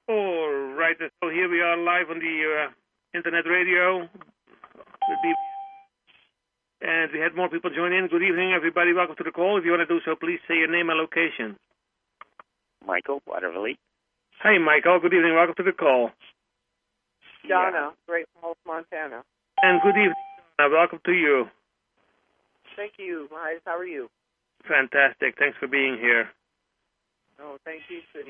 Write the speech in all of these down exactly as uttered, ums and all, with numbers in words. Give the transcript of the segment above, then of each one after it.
All right, so here we are live on the uh, internet radio. With B B S. And we had more people join in. Good evening, everybody. Welcome to the call. If you want to do so, please say your name and location. Michael Waterley. Hi, Michael. Good evening. Welcome to the call. Donna, Great Falls, Montana. And good evening, Donna. Welcome to you. Thank you, Miles. How are you? Fantastic. Thanks for being here. Oh, thank you, City.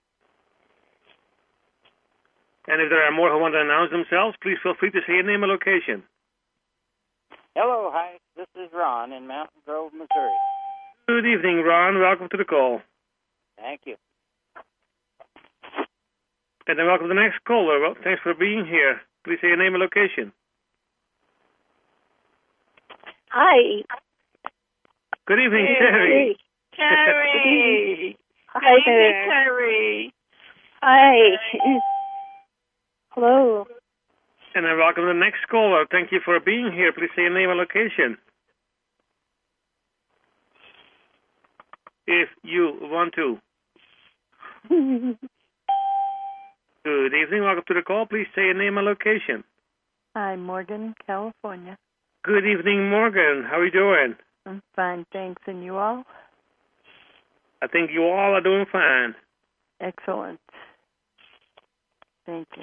And if there are more who want to announce themselves, please feel free to say your name and location. Hello, hi. This is Ron in Mountain Grove, Missouri. Good evening, Ron. Welcome to the call. Thank you. And then welcome to the next caller. Well, thanks for being here. Please say your name and location. Hi. Good evening, Hey, Terry. Terry. Hi Hey, there. Terry. Hi. Hello. And then welcome to the next caller. Thank you for being here. Please say your name and location. If you want to. Good evening. Welcome to the call. Please say your name and location. Hi, Morgan, California. Good evening, Morgan. How are you doing? I'm fine, thanks. And you all? I think you all are doing fine. Excellent. Thank you.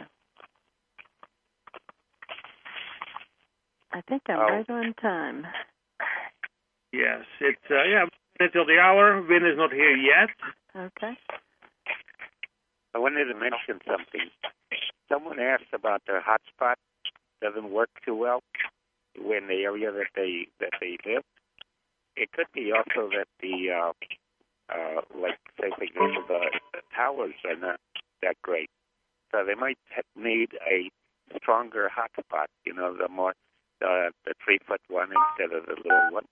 I think I'm Oh. right on time. Yes, it's, uh, yeah, until the hour. Vin is not here yet. Okay. I wanted to mention something. Someone asked about their hotspot doesn't work too well in the area that they that they live. It could be also that the, uh, uh, like, say, for example, the, the towers are not that great. So they might ha- need a stronger hotspot, you know, the more, the, the three-foot one instead of the little one.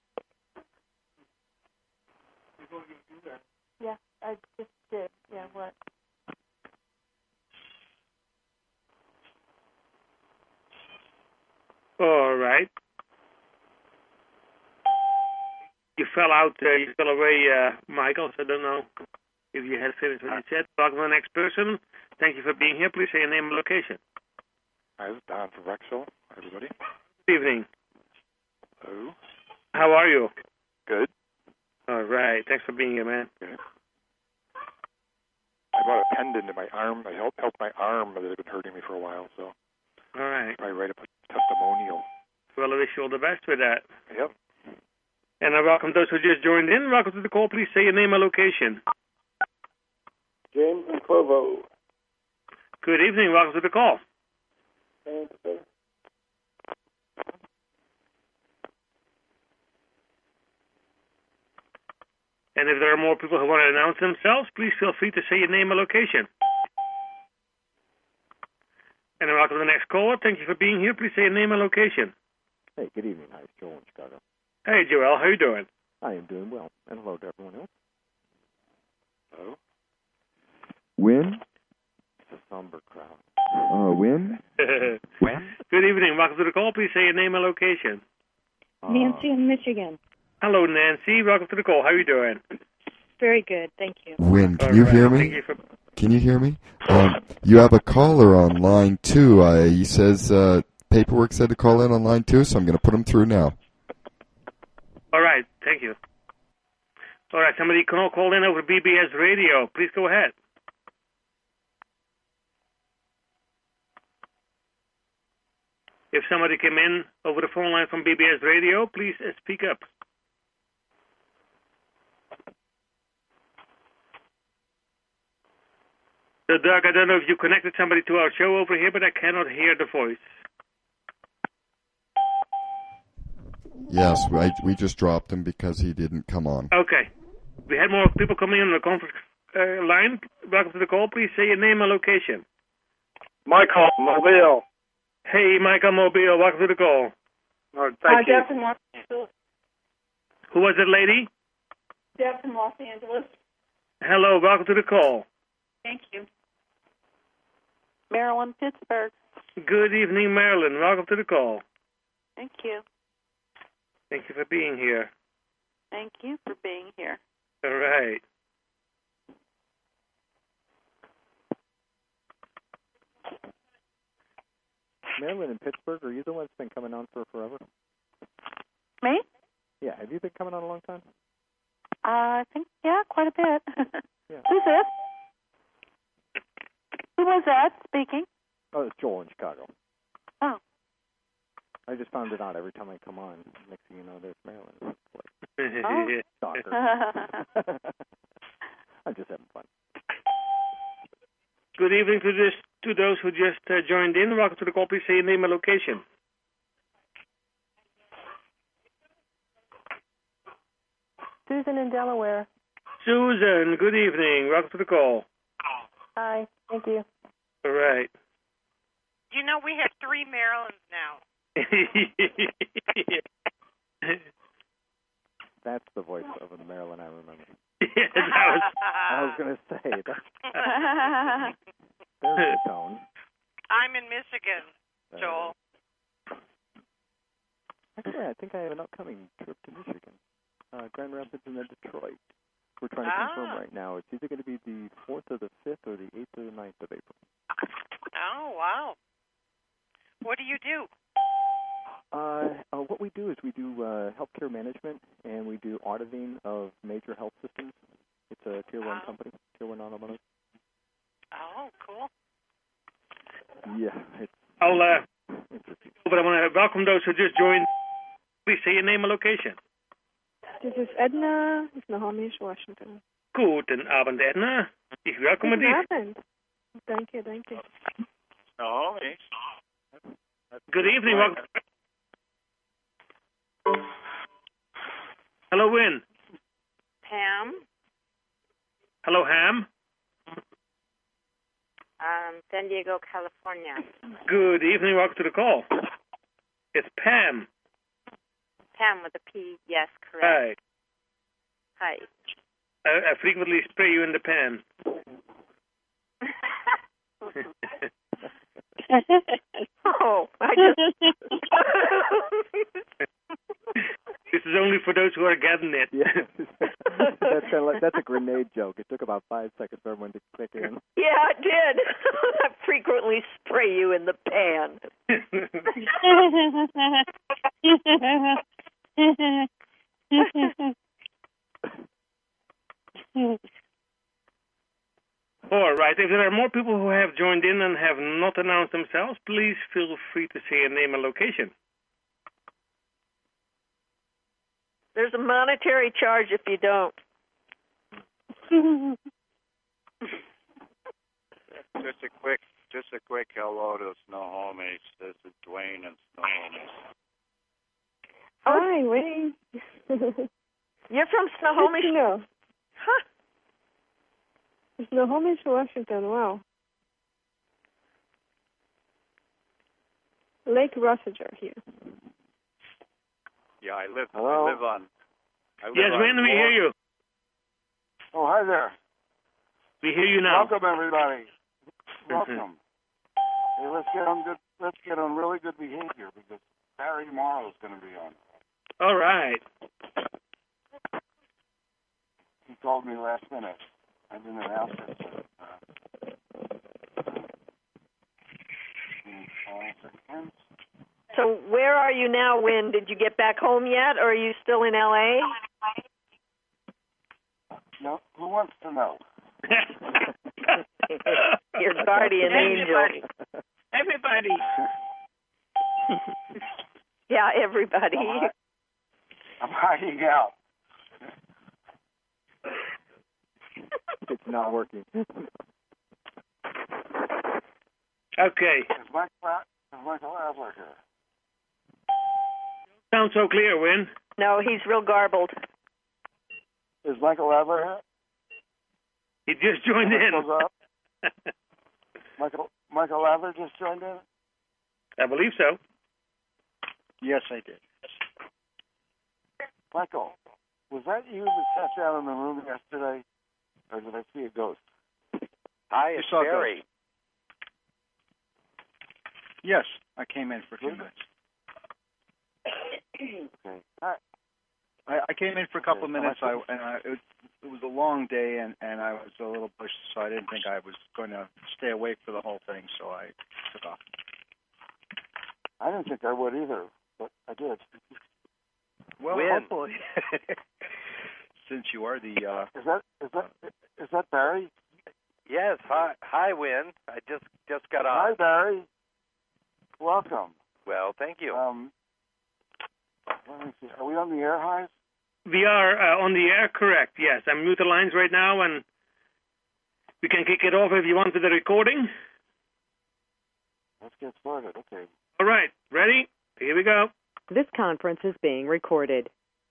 Yeah, I just did. Yeah, what? All right. You fell out, uh, you fell away, uh, Michael, so I don't know if you had finished what you said. Welcome to the next person. Thank you for being here. Please say your name and location. Hi, this is Don from Rexville. Everybody. Good evening. Hello. How are you? Good. All right. Thanks for being here, man. Good. I bought a pendant in my arm. I helped help my arm that had been hurting me for a while, so All right. I write up a testimonial. Well, I wish you all the best with that. Yep. And I welcome those who just joined in. Welcome to the call. Please say your name and location. James and Provo. Good evening. Welcome to the call. Thanks, sir. And if there are more people who want to announce themselves, please feel free to say your name and location. And then welcome to the next caller. Thank you for being here. Please say your name and location. Hey, good evening. Hi, it's Joel in Chicago. Hey, Joel. How are you doing? I am doing well. And hello to everyone else. Hello. Win? It's a somber crowd. Uh, Win? When? Good evening. Welcome to the call. Please say your name and location. Nancy in Michigan. Hello, Nancy. Welcome to the call. How are you doing? Very good, thank you. Win, can All you right. hear Thank me? you for... Can you hear me? Um, you have a caller on line two. Uh, he says uh, paperwork said to call in on line two, so I'm going to put him through now. All right. Thank you. All right. Somebody call, call in over B B S Radio. Please go ahead. If somebody came in over the phone line from B B S Radio, please uh, speak up. So, Doug, I don't know if you connected somebody to our show over here, but I cannot hear the voice. Yes, I, we just dropped him because he didn't come on. Okay. We had more people coming in on the conference uh, line. Welcome to the call. Please say your name and location. Michael Mobile. Hey, Michael Mobile. Welcome to the call. Oh, thank you. Deb from Los Angeles. Who was it, lady? Deb from Los Angeles. Hello. Welcome to the call. Thank you. Maryland, Pittsburgh. Good evening, Marilyn. Welcome to the call. Thank you. Thank you for being here. Thank you for being here. All right. Marilyn in Pittsburgh, are you the one that's been coming on for forever? Me? Yeah, have you been coming on a long time? Uh, I think, yeah, quite a bit. Yeah. Who's this? Who was that speaking? Oh, it's Joel in Chicago. Oh. I just found it out every time I come on. Next thing you know, there's Marilyn. Oh. Stalker. I'm just having fun. Good evening to this to those who just uh, joined in. Welcome to the call. Please say your name and location. Susan in Delaware. Susan, good evening. Welcome to the call. Hi. Thank you. All right. You know, we have three Marilyns now. That's the voice of a Marilyn I remember. Yeah, that was... I was going to say, that's, there's the tone. I'm in Michigan, Uh, Joel. Actually, I think I have an upcoming trip to Michigan. Uh, Grand Rapids and then Detroit. We're trying to Ah. confirm right now. It's either going to be the fourth or the fifth or the eighth or the ninth of April. Oh, wow. What do you do? Uh, uh, what we do is we do uh, healthcare management, and we do auditing of major health systems. It's a tier one Oh. company, tier one automotive. Oh, cool. Yeah, it's I'll, uh, interesting. but I want to welcome those who just joined. Please say your name and location. This is Edna in Snohomish, Washington. Guten Abend, Edna. Ich welcome Guten dich. Abend. Thank you, thank you. No, Good evening. Welcome. Hello, Win. Pam, Hello, Ham. um, San Diego, California. Good evening. Welcome to the call. It's Pam. Pam with a P, yes, correct. Hi. Hi. I, I frequently spray you in the pan. Oh, I just... This is only for those who are getting it. Yeah, that's kind of like that's a grenade joke. It took about five seconds for everyone to click in. Yeah, it did. I frequently spray you in the pan. All right. If there are more people who have joined in and have not announced themselves, please feel free to say your name and location. There's a monetary charge if you don't. just a quick, just a quick hello to Snohomish. This is Dwayne in Snohomish. Hi, Wayne. You're from Snohomish? No. Huh. Snohomish, Washington. Wow. Lake Rossiter here. Yeah, I live. Hello? I live on. I live Yes, on Win, we hear you. Oh, hi there. We hear you now. Welcome, everybody. Welcome. Hey, let's get on good. Let's get on really good behavior because Barry Morrow is going to be on. All right. He called me last minute. I didn't announce it. But, uh, all seconds. So where are you now, Win? Did you get back home yet, or are you still in L A? No, who wants to know? Your guardian angel. Everybody. Yeah, everybody. I'm, hi- I'm hiding out. It's not working. Okay. Is Mike La- is Michael Adler here? Sounds so clear, Win. No, he's real garbled. Is Michael Adler here? He just joined in. Goes up. Michael Michael Adler just joined in. I believe so. Yes, I did. Michael, was that you that sat down in the room yesterday, or did I see a ghost? Hi, it's saw Barry. Yes, I came in for a few minutes. Okay. Hi. I, I came in for a couple of Okay. minutes. I and I, it, was, it was a long day, and, and I was a little pushed, so I didn't think I was going to stay awake for the whole thing. So I took off. I didn't think I would either, but I did. Well, Win. hopefully, since you are the. Uh, is that is that is that Barry? Yes. Hi, hi, Win. I just just got on. Hi, Barry. Welcome. Well, thank you. Um, let me see. Are we on the air, Highs? We are uh, on the air, correct? Yes, I'm mute the lines right now, and we can kick it off if you want with the recording. Let's get started. Okay. All right, ready? Here we go. This conference is being recorded.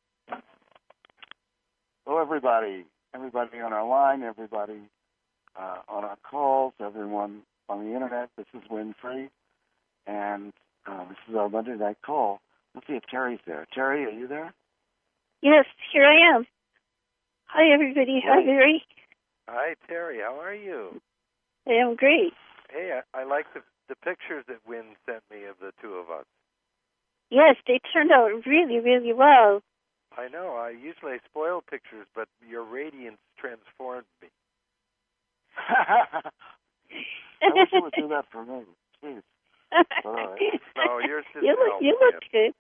Hello, everybody. Everybody on our line, everybody uh, on our calls, everyone on the internet. This is Winfrey, and uh, this is our Monday night call. Let's see if Terry's there. Terry, are you there? Yes, here I am. Hi, everybody. Hi, Barry. Hi, Terry. How are you? I am great. Hey, I, I like the the pictures that Win sent me of the two of us. Yes, they turned out really, really well. I know. I usually spoil pictures, but your radiance transformed me. I wish you would do that for me. Jeez. All right. No, yours didn't you look, help you me. look good.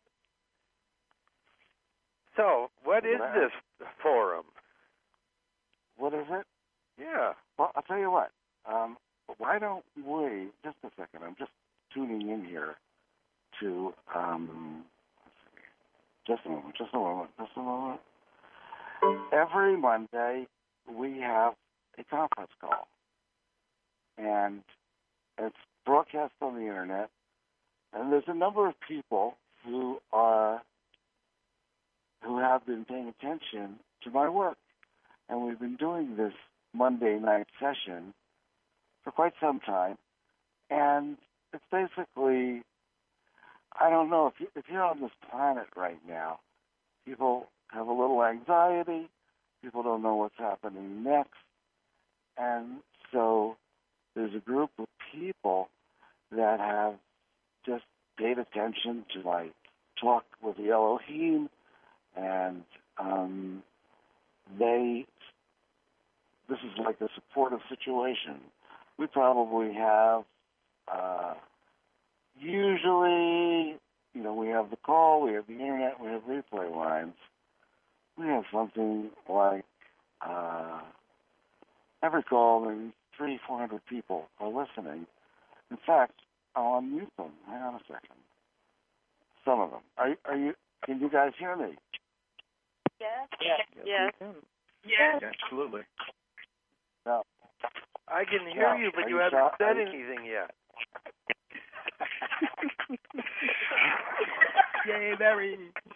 So, what is this forum? What is it? Yeah. Well, I'll tell you what. Um, why don't we, just a second, I'm just tuning in here to, um, just a moment, just a moment, just a moment. Every Monday, we have a conference call. And it's broadcast on the internet. And there's a number of people who are, who have been paying attention to my work. And we've been doing this Monday night session for quite some time. And it's basically, I don't know, if, you, if you're on this planet right now, people have a little anxiety, people don't know what's happening next, and so there's a group of people that have just paid attention to my talk with the Elohim, and um, they, this is like a supportive situation. We probably have, uh, usually, you know, we have the call, we have the internet, we have replay lines. We have something like, uh, every call, maybe three, four hundred people are listening. In fact, I'll unmute them. Hang on a second. Some of them. Are, are you, can you guys hear me? Yes. Yes. Yes. yeah, absolutely. No. I can hear Now, you, but are you you haven't sure? said Are you- anything yet. Yay, Barry.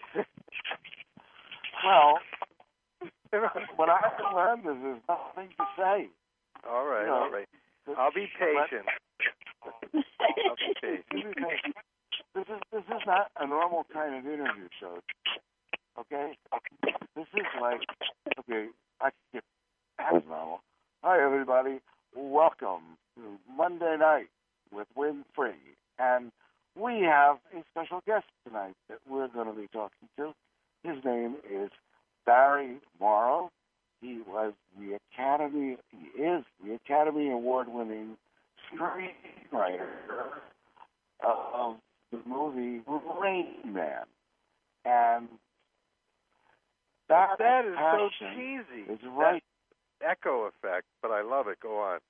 Well, what I learned is there's nothing to say. All right, You know, all right. I'll be patient. I'll be patient. This is this is not a normal kind of interview show. Okay? This is like, okay, I can get as normal. Hi, everybody. Welcome to Monday Night with Winfrey. And we have a special guest tonight that we're going to be talking to. His name is Barry Morrow. He was the Academy, he is the Academy Award-winning screenwriter of the movie Rain Man. And that, That is so passion cheesy. is right. That echo effect, but I love it. Go on.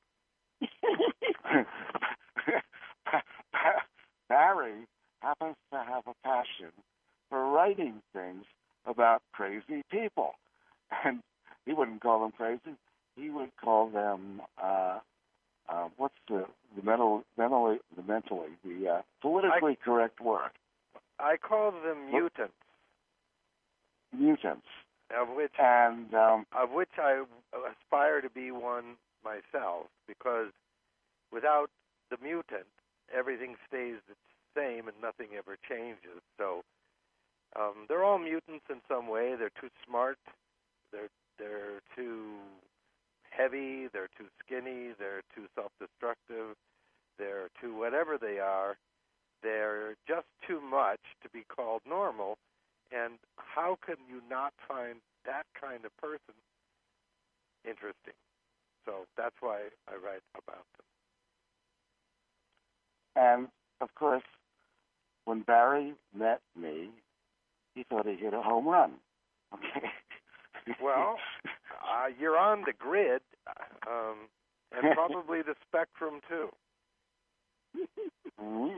Barry happens to have a passion for writing things about crazy people. And he wouldn't call them crazy. He would call them, uh, uh, what's the, the mental, mentally, the mentally, the uh, politically I, correct word? I call them mutants. Mutants. Of which, and um, of which I aspire to be one myself, because without the mutant, everything stays the same and nothing ever changes. So um, they're all mutants in some way. They're too smart. They're they're too heavy. They're too skinny. They're too self-destructive. They're too whatever they are. They're just too much to be called normal. And how can you not find that kind of person interesting? So that's why I write about them. And, of course, when Barry met me, he thought he hit a home run. Okay. Well, uh, you're on the grid, um, and probably the spectrum too. Mm-hmm.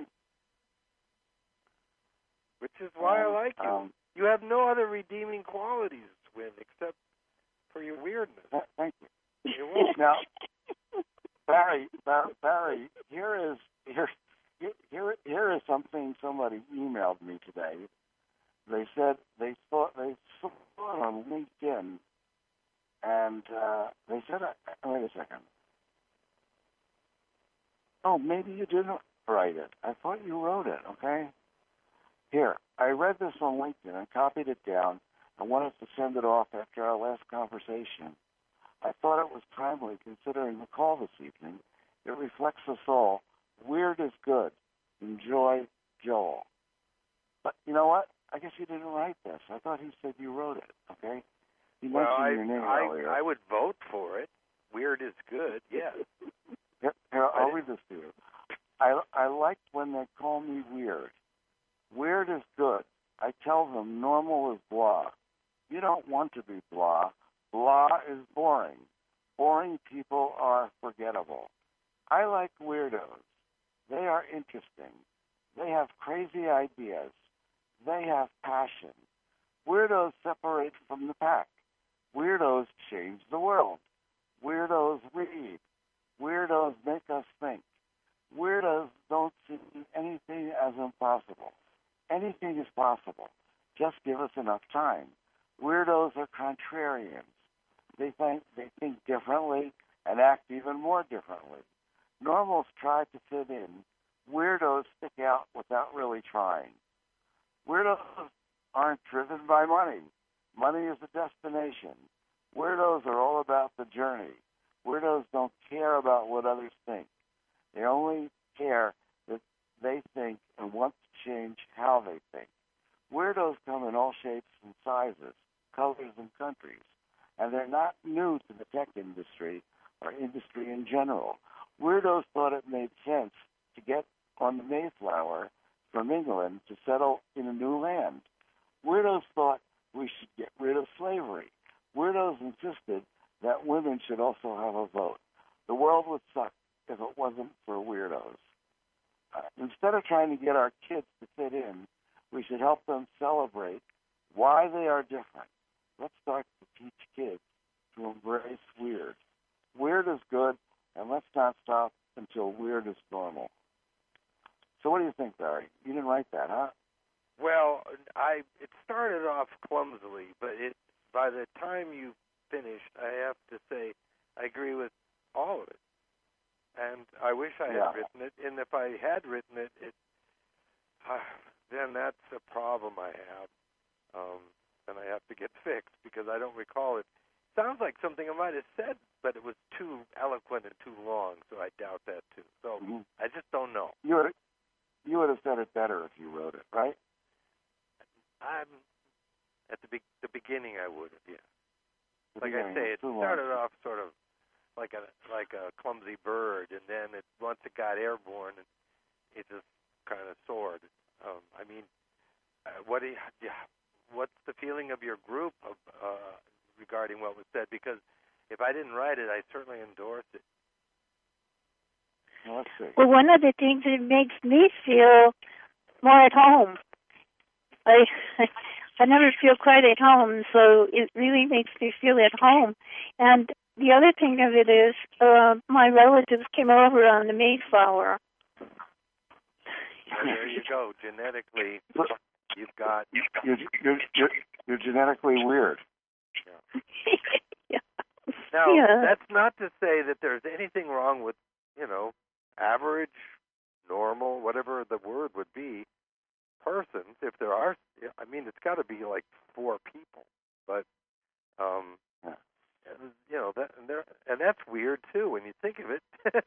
Which is why um, I like you. Um, you have no other redeeming qualities, Win, except for your weirdness. th- thank you. You're welcome. Now, Barry, Bar- Barry, here is here, here, here is something somebody emailed me today. They said they thought they saw it on LinkedIn, and uh, they said, uh, "Wait a second. Oh, maybe you didn't write it. I thought you wrote it." Okay. Here, I read this on LinkedIn and copied it down. I wanted to send it off after our last conversation. I thought it was timely, considering the call this evening. It reflects us all. Weird is good. Enjoy, Joel. But you know what? I guess you didn't write this. I thought he said you wrote it, okay? You Well, mentioned I, your name I, earlier. I would vote for it. Weird is good, yes. Here, here, I'll read this to you. I, I like when they call me weird. Weird is good. I tell them normal is blah. You don't want to be blah. Blah is boring. Boring people are forgettable. I like weirdos. They are interesting. They have crazy ideas. They have passion. Weirdos separate from the pack. Weirdos change the world. Weirdos read. Weirdos make us think. Weirdos don't see anything as impossible. Anything is possible. Just give us enough time. Weirdos are contrarians. They think they think differently and act even more differently. Normals try to fit in. Weirdos stick out without really trying. Weirdos aren't driven by money. Money is a destination. Weirdos are all about the journey. Weirdos don't care about what others think. They only care that they think and want to change how they think. Weirdos come in all shapes and sizes, colors and countries, and they're not new to the tech industry or industry in general. Weirdos thought it made sense to get on the Mayflower from England to settle in a new land. Weirdos thought we should get rid of slavery. Weirdos insisted that women should also have a vote. The world would suck if it wasn't for weirdos. Uh, instead of trying to get our kids to fit in, we should help them celebrate why they are different. Let's start to teach kids to embrace weird. Weird is good, and let's not stop until weird is normal. So what do you think, Barry? You didn't write that, huh? Well, I it started off clumsily, but it by the time you finished, I have to say I agree with all of it. And I wish I had yeah. written it. And if I had written it, it uh, then that's a problem I have. Um, and I have to get fixed because I don't recall it. Sounds like something I might have said, but it was too eloquent and too long, so I doubt that too. So mm-hmm. I just don't know. You would you would have said it better if you wrote it, right? I'm at the be- the beginning. I would have, yeah. The like I say, it too started long. off sort of like a like a clumsy bird, and then it once it got airborne, it, it just kind of soared. Um, I mean, uh, what do you, yeah, what's the feeling of your group of, uh, regarding what was said? Because if I didn't write it, I certainly endorse it. Well, let's see. Well, one of the things that makes me feel more at home. I I never feel quite at home, so it really makes me feel at home. And the other thing of it is, uh, my relatives came over on the Mayflower. Well, there you go. Genetically, you've got you're you're you're, you're genetically weird. Yeah. yeah. Now, yeah. that's not to say that there's anything wrong with, you know, average, normal, whatever the word would be, persons. If there are, I mean, it's got to be like four people. But, um, yeah. you know, that and, there, and that's weird too when you think of it.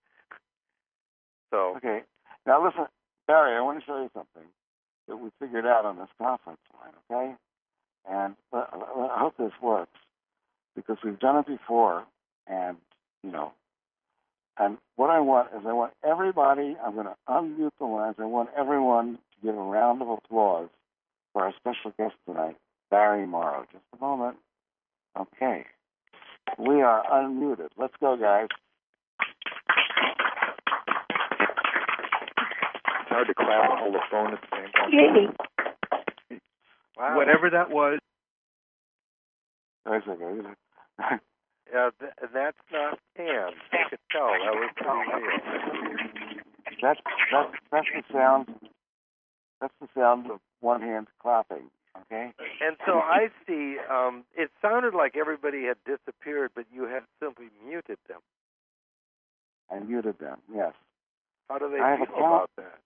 So okay, now listen, Barry. I want to show you something that we figured out on this conference line. Okay, and uh, I hope this works because we've done it before, and you know. And what I want is I want everybody, I'm going to unmute the lines, I want everyone to give a round of applause for our special guest tonight, Barry Morrow. Just a moment. Okay. We are unmuted. Let's go, guys. It's hard to clap and hold the phone at the same time. Yay. Wow. Whatever that was. Wait a second. Yeah, th- that's not hands. I could tell. That was pretty real. That's, that's, that's the sound. That's the sound of one hand clapping. Okay. And so I see, um, it sounded like everybody had disappeared, but you had simply muted them. I muted them, yes. How do they I have feel a count about that?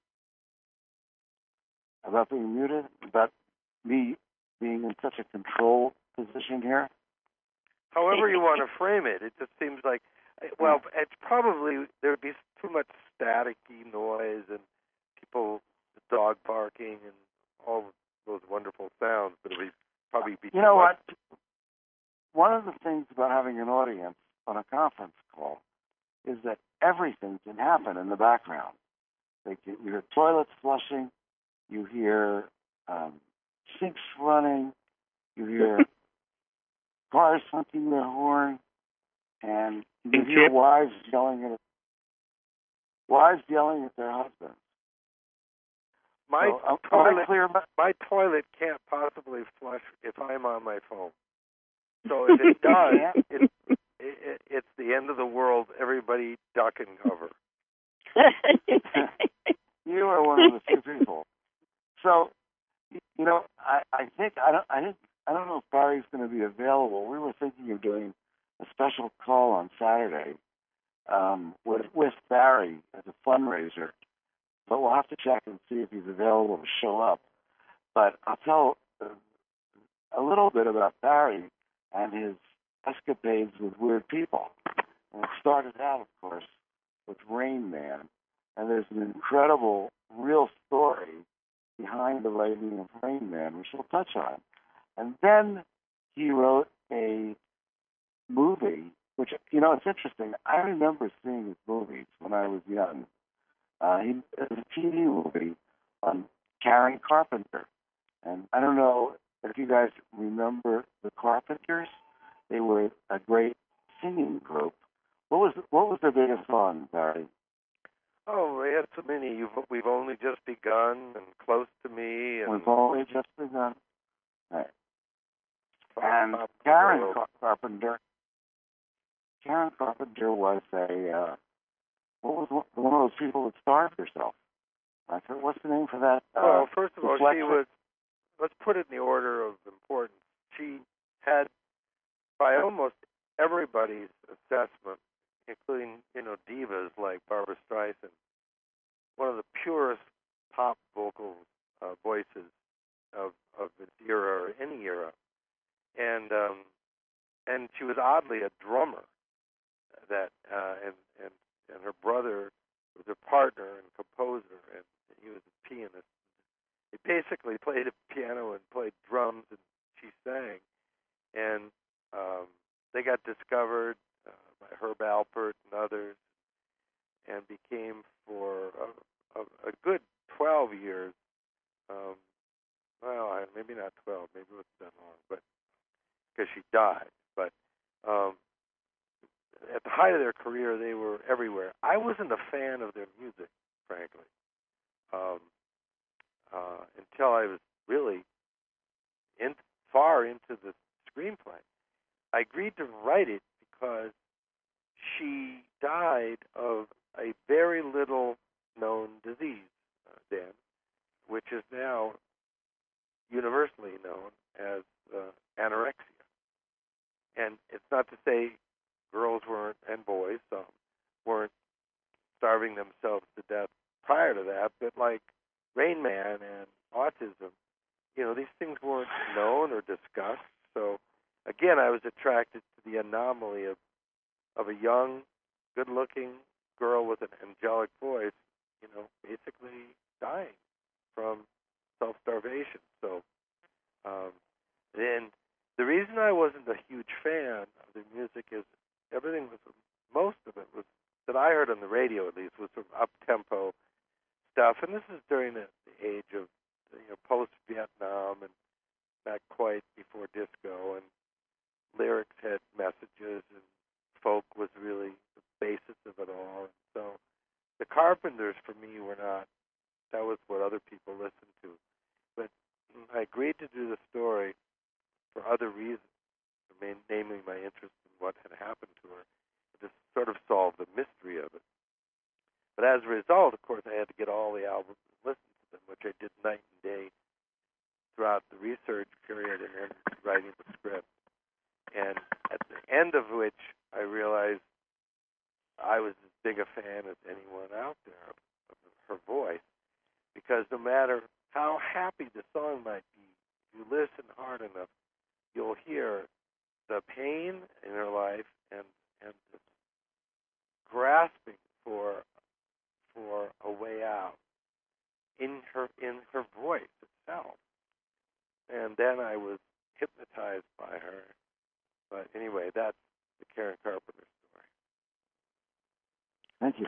About being muted? About me being in such a control position here? However you want to frame it, it just seems like, well, it's probably, there would be too much staticky noise and people, dog barking and all those wonderful sounds, but it would probably be You too know much. what? One of the things about having an audience on a conference call is that everything can happen in the background. They can, you hear toilets flushing, you hear um, sinks running, you hear cars honking their horn, and you hear wives yelling at wives yelling at their husbands. My So, am I toilet, clear about- my toilet can't possibly flush if I'm on my phone. So if it does, it, it, it's the end of the world. Everybody duck and cover. You are one of the few people. So, you know, I, I think I don't. I think I don't know if Barry's going to be available. We were thinking of doing a special call on Saturday um, with with Barry as a fundraiser, but we'll have to check and see if he's available to show up. But I'll tell uh, a little bit about Barry and his escapades with weird people. And it started out, of course, with Rain Man, and there's an incredible real story behind the writing of Rain Man, which we'll touch on. And then he wrote a movie, which, you know, it's interesting. I remember seeing his movies when I was young. Uh, he it was a T V movie on Karen Carpenter. And I don't know if you guys remember the Carpenters. They were a great singing group. What was what was their biggest song, Barry? Oh, they had so many. You've, we've only just begun, and Close to Me, and We've only just begun. Right. Pop, And Pop, Karen World. Car- Carpenter. Karen Carpenter was a uh, what was one one of those people that starved herself. I said, what's the name for that? Uh, Well, first of all, she dyslexic? was, let's put it in the order of importance. She had, by almost everybody's assessment, including, you know, divas like Barbra Streisand, one of the purest pop vocal uh, voices of, of its era or any era. And um, and she was oddly a drummer. That uh, and, and, and her brother was a partner and composer, and he was a pianist. He basically played a piano and played drums, and she sang. And um, they got discovered uh, by Herb Alpert and others, and became for a, a, a good twelve years. Um, well, maybe not twelve, maybe it wasn't that long, but because she died. But um, at the height of their career, they were everywhere. I wasn't a fan of their music, frankly, um, uh, until I was really in, far into the screenplay. I agreed to write it because she died of a very little known disease, uh, Dan, which is now universally known as uh, anorexia. And it's not to say girls weren't, and boys, some, weren't starving themselves to death prior to that, but like Rain Man and autism, you know, these things weren't known or discussed. So, again, I was attracted to the anomaly of, of a young, good-looking girl with an angelic voice, you know, basically dying from self-starvation. So, um, and the reason I wasn't a huge fan of the music is everything was, most of it was, that I heard on the radio at least, was sort of up-tempo stuff. And this is during the age of, you know, post-Vietnam and not quite before disco, and lyrics had messages, and folk was really the basis of it all. And so the Carpenters, for me, were not, that was what other people listened to. But I agreed to do the story for other reasons, I mean, namely my interest in what had happened to her, to sort of solve the mystery of it. But as a result, of course, I had to get all the albums and listen to them, which I did night and day throughout the research period and then writing the script. And at the end of which, I realized I was as big a fan as anyone out there of, of her voice, because no matter how happy the song might be, if you listen hard enough, you'll hear the pain in her life and and the grasping for for a way out in her in her voice itself. And then I was hypnotized by her. But anyway, that's the Karen Carpenter story. Thank you.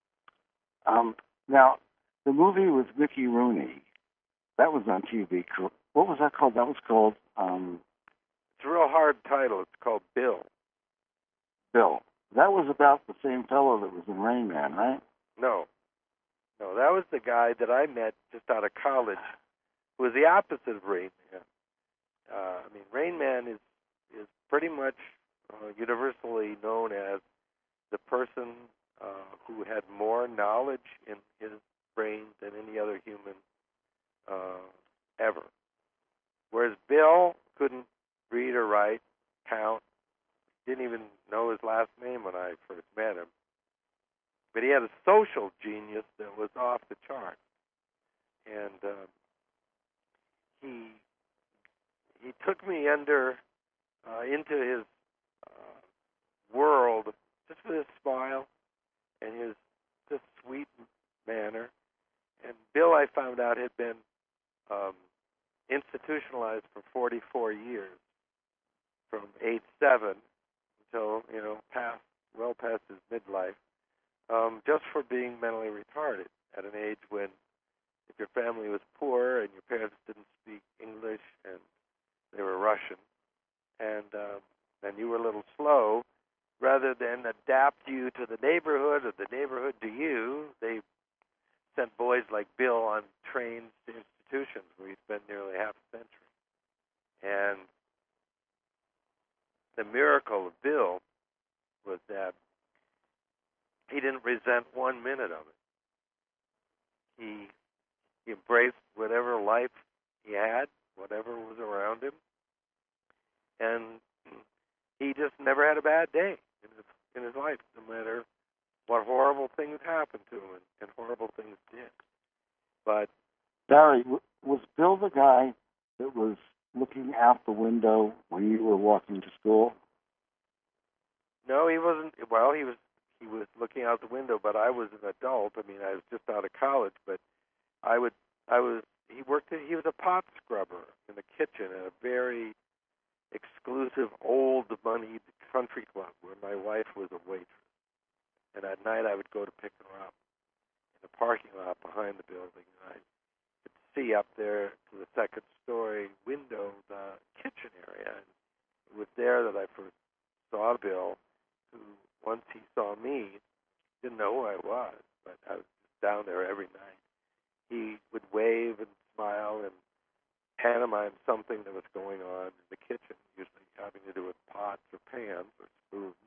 Um, now, the movie with Mickey Rooney, that was on T V. What was that called? That was called... Um, it's a real hard title. It's called Bill. Bill. That was about the same fellow that was in Rain Man, right? No. No, that was the guy that I met just out of college, who was the opposite of Rain Man. Uh, I mean, Rain Man is, is pretty much uh, universally known as the person uh, who had more knowledge in his brain than any other human uh, ever. Whereas Bill couldn't read or write, count, didn't even know his last name when I first met him. But he had a social genius that was off the chart. And uh, he he took me under, uh, into his uh, world just with his smile and his just sweet manner. And Bill, I found out, had been um, institutionalized for forty-four years, from age seven until, you know, past, well past his midlife, um, just for being mentally retarded at an age when, if your family was poor and your parents didn't speak English and they were Russian, and um, and you were a little slow, rather than adapt you to the neighborhood or the neighborhood to you, they sent boys like Bill on trains to institutions where he spent nearly half a century. And the miracle of Bill was that he didn't resent one minute of it. He, he embraced whatever life he had, whatever was around him, and he just never had a bad day in his, in his life, no matter what horrible things happened to him, and, and horrible things did. But Barry, was Bill the guy that was looking out the window when you were walking to school? No, he wasn't. Well, he was he was looking out the window, but I was an adult. I mean, I was just out of college, but I would I was he worked he was a pot scrubber in the kitchen at a very exclusive, old-moneyed country club where my wife was a waitress. And at night I would go to pick her up in the parking lot behind the building, and I could see up there to the second story window the kitchen area. And it was there that I first saw Bill, who, once he saw me, didn't know who I was, but I was down there every night. He would wave and smile and pantomime something that was going on in the kitchen, usually having to do with pots or pans or spoons.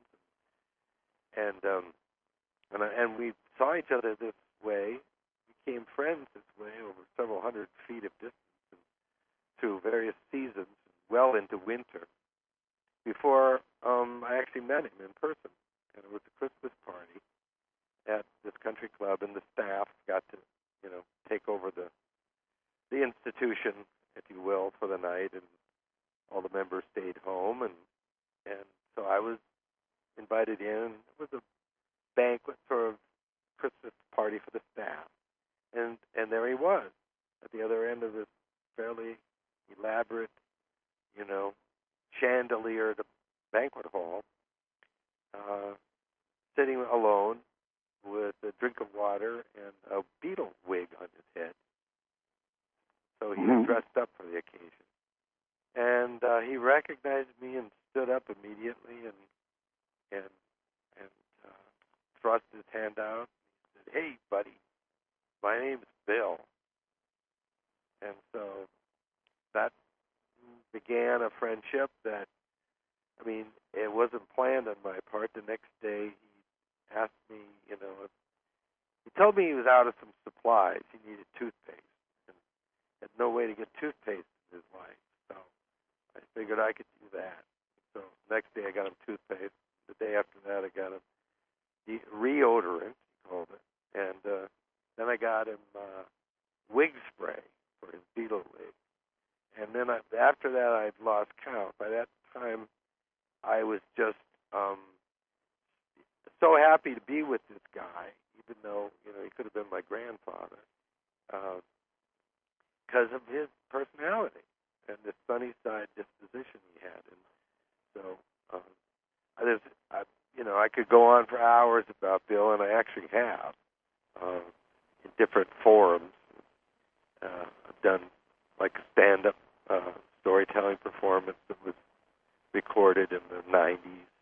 And um, and, I, and we saw each other this way, became friends this way over several hundred feet of distance and through various seasons, well into winter, before um, I actually met him in person. And it was a Christmas party at this country club, and the staff got to, you know, take over the the institution, if you will, for the night, and all the members stayed home, and and so I was invited in. It was a banquet sort of Christmas party for the staff, and and there he was at the other end of this fairly elaborate, you know, chandeliered banquet hall, uh, sitting alone with a drink of water and a beetle wig on his head. so he Mhm. was dressed up for the occasion. And uh, he recognized me and stood up immediately and and and uh, thrust his hand out. He said, "Hey, buddy, my name's Bill." And so that began a friendship that, I mean, it wasn't planned on my part. The next day, he asked me, you know, if, he told me he was out of some supplies. He needed toothpaste and had no way to get toothpaste in his life. So I figured I could do that. So the next day I got him toothpaste. The day after that I got him de- reodorant, he called it. And uh, then I got him uh, wig spray for his Beatle wig. And then I, after that I'd lost count. By that time I was just um, so happy to be with this guy, even though, you know, he could have been my grandfather, because uh, of his personality and the sunny side disposition he had. And so, um, there's, I, you know, I could go on for hours about Bill, and I actually have uh, in different forums. Uh, I've done like a stand-up uh, storytelling performance that was recorded in the nineties.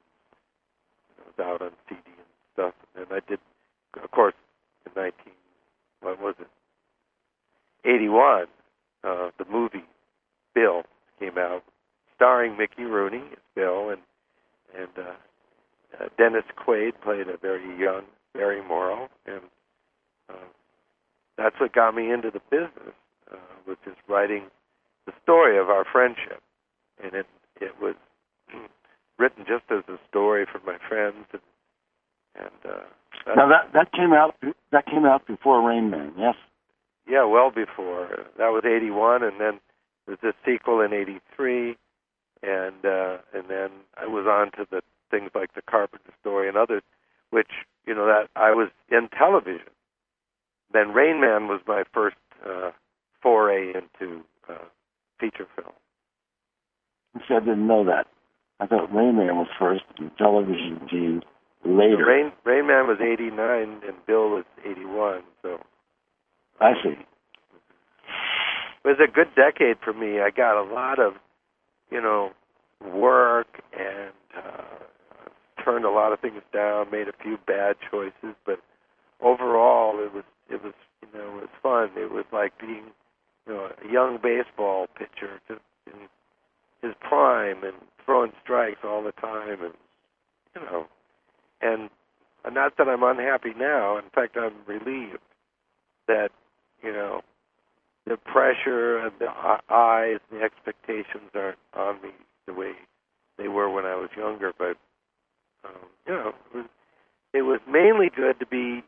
It was out on C D and stuff. And I did, of course, in nineteen, what was it, eighty-one, uh, the movie Bill came out, starring Mickey Rooney as Bill, and and uh, uh, Dennis Quaid played a very young Barry Morrow, and uh, that's what got me into the business, uh, was just writing the story of our friendship, and it it was written just as a story for my friends, and, and uh, now that that came out that came out before Rain Man, yes? Yeah, well before. That was eighty-one, and then there was a sequel in eighty-three, and uh, and then I was on to the things like The Carpenter Story and others, which, you know, that I was in television. Then Rain Man was my first uh, foray into uh, feature film. See, I didn't know that. I thought Rain Man was first and television came later. Rain, Rain Man was eighty-nine and Bill was eighty-one, so. I see. It was a good decade for me. I got a lot of, you know, work and uh, turned a lot of things down, made a few bad choices, but overall it was, it was, you know, it was fun. It was like being, you know, a young baseball pitcher just in his prime and throwing strikes all the time, and, you know, and not that I'm unhappy now. In fact, I'm relieved that, you know, the pressure and the eyes and the expectations aren't on me the way they were when I was younger. But, um, you know, it was, it was mainly good to be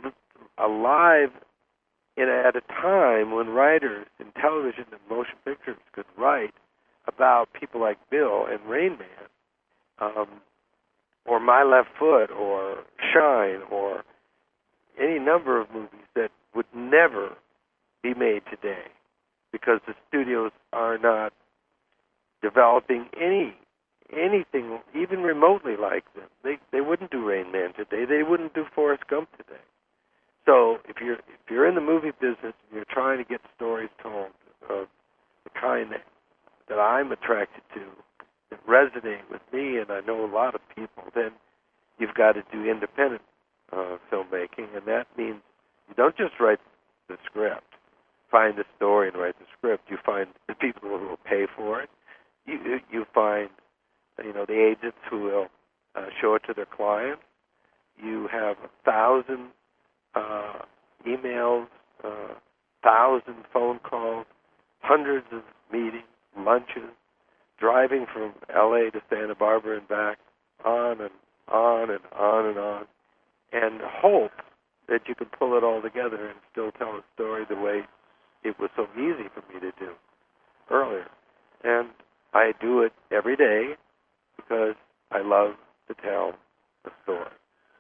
alive in, at a time when writers in television and motion pictures could write about people like Bill and Rain Man, um, or My Left Foot, or Shine, or any number of movies that would never be made today, because the studios are not developing any anything even remotely like them. They they wouldn't do Rain Man today. They wouldn't do Forrest Gump today. So if you're if you're in the movie business and you're trying to get stories told of the kind that, that I'm attracted to, that resonate with me, and I know a lot of people, then you've got to do independent uh, filmmaking, and that means you don't just write the script, find the story and write the script. You find the people who will pay for it. You you find, you know, the agents who will uh, show it to their clients. You have a thousand uh, emails, uh, thousand phone calls, hundreds of meetings, lunches, driving from L A to Santa Barbara and back, on and on and on and on, and hope that you can pull it all together and still tell a story the way it was so easy for me to do earlier. And I do it every day because I love to tell a story.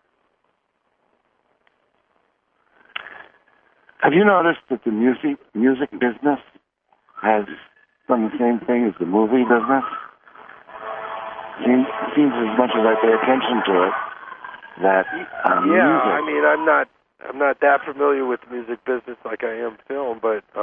Have you noticed that the music music business has done the same thing as the movie business? Seems, seems as much as I pay attention to it, that um, yeah, music... I mean, I'm not I'm not that familiar with the music business like I am film, but um,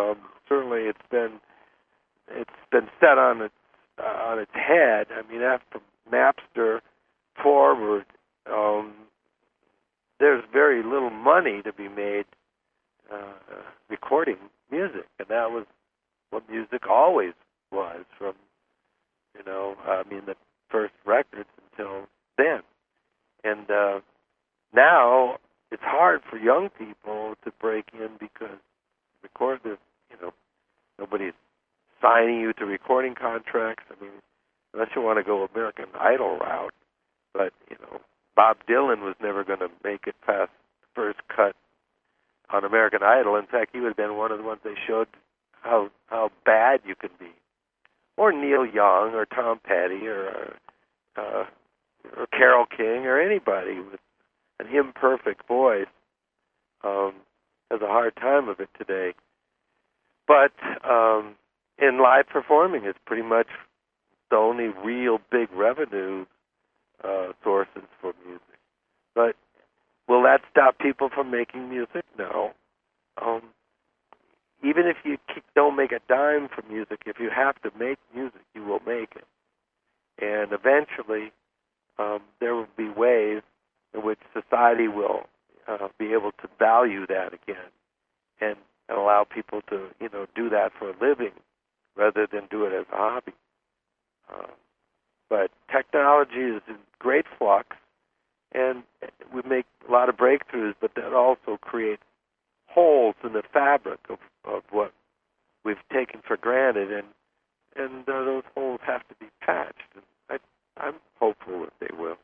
certainly it's been it's been set on its uh, on its head. I mean, after Napster forward, um, there's very little money to be made uh, recording music, and that was what music always was from, you know, I mean, the first records until then. And uh, now it's hard for young people to break in because record the, you know, nobody's signing you to recording contracts. I mean, unless you want to go American Idol route. But, you know, Bob Dylan was never going to make it past the first cut on American Idol. In fact, he would have been one of the ones they showed how how bad you can be. Or Neil Young, or Tom Petty, or uh, or Carole King, or anybody with an imperfect voice um, has a hard time of it today. But um, in live performing, it's pretty much the only real big revenue uh, sources for music. But will that stop people from making music? No. Um, even if you don't make a dime from music, if you have to make music, you will make it. And eventually, um, there will be ways in which society will uh, be able to value that again and, and allow people to, you know, do that for a living rather than do it as a hobby. Uh, but technology is in great flux, and we make a lot of breakthroughs, but that also creates holes in the fabric of, of what we've taken for granted, and and uh, those holes have to be patched. And I, I'm hopeful that they will.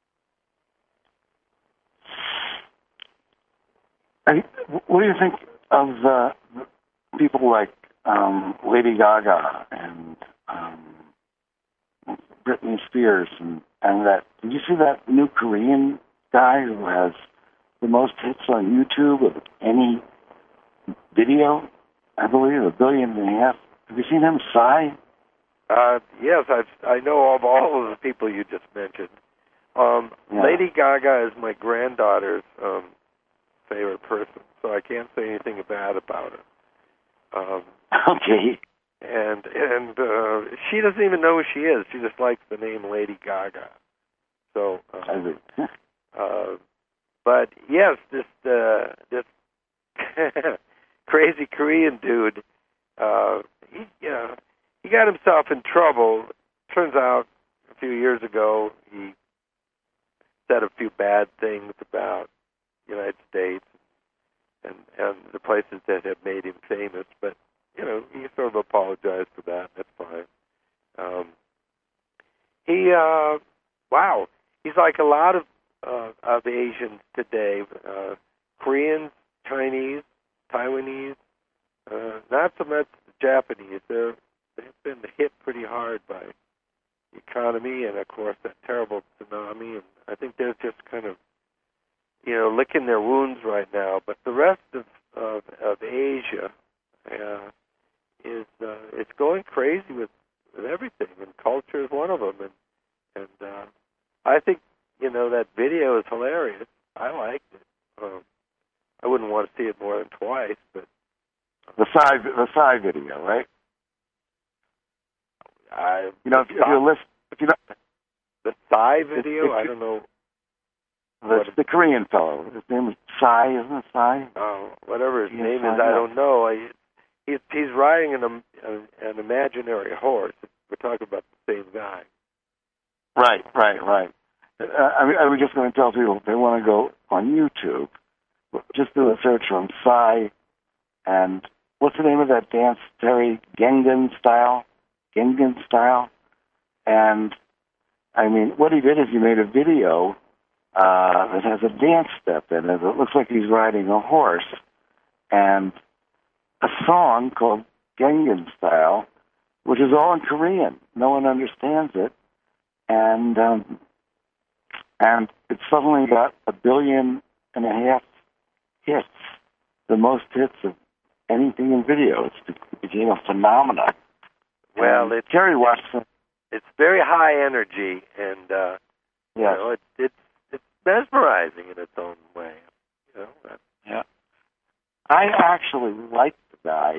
I, what do you think of uh, people like um, Lady Gaga and um, Britney Spears and, and that? Did you see that new Korean guy who has the most hits on YouTube of any video? I believe a billion and a half. Have you seen him? Psy? Uh, yes, I've, I know of all of the people you just mentioned. Um, Yeah. Lady Gaga is my granddaughter's um, favorite person, so I can't say anything bad about her. Um, okay. And and uh, she doesn't even know who she is. She just likes the name Lady Gaga. So, um, uh, but yes, this uh, this crazy Korean dude, uh, he you know he got himself in trouble. Turns out a few years ago he said a few bad things about the United States and and the places that have made him famous, but you know, he sort of apologized for that. That's fine. Um, he, uh, wow, he's like a lot of uh, of Asians today. Uh, Koreans, Chinese, Taiwanese, uh, not so much the Japanese. They're, they've been hit pretty hard by the economy and, of course, that terrible tsunami. And I think they're just kind of, you know, licking their wounds right now. But the rest of of, of Asia, uh, is uh, it's going crazy with, with everything, and culture is one of them. And and uh, I think, you know, that video is hilarious. I liked it. Um, I wouldn't want to see it more than twice, but The Psy, the Psy video, right? I You know, if, if you list, if you know, the Psy video, if, if I you, don't know. the, the Korean fellow. His name is Psy, isn't it? Psy? Oh, whatever his Yeah, name Psy, is, I yeah. don't know. I, he's he's riding an um, an, an imaginary horse. We're talking about the same guy. Right, right, right. Uh, I, mean, I was just going to tell people if they want to go on YouTube, just do a search on Psy and what's the name of that dance, Terry? Gangnam Style? Gangnam Style? And, I mean, what he did is he made a video uh, that has a dance step in it. It looks like he's riding a horse. And a song called Gangnam Style, which is all in Korean. No one understands it. And um, and it suddenly got a billion and a half hits, the most hits of anything in video. It became a phenomenon. Well, and it's Terry Watson. It's very high energy, and uh, you Yes. know, it's it's it's mesmerizing in its own way. You know, that, Yeah. I actually like the guy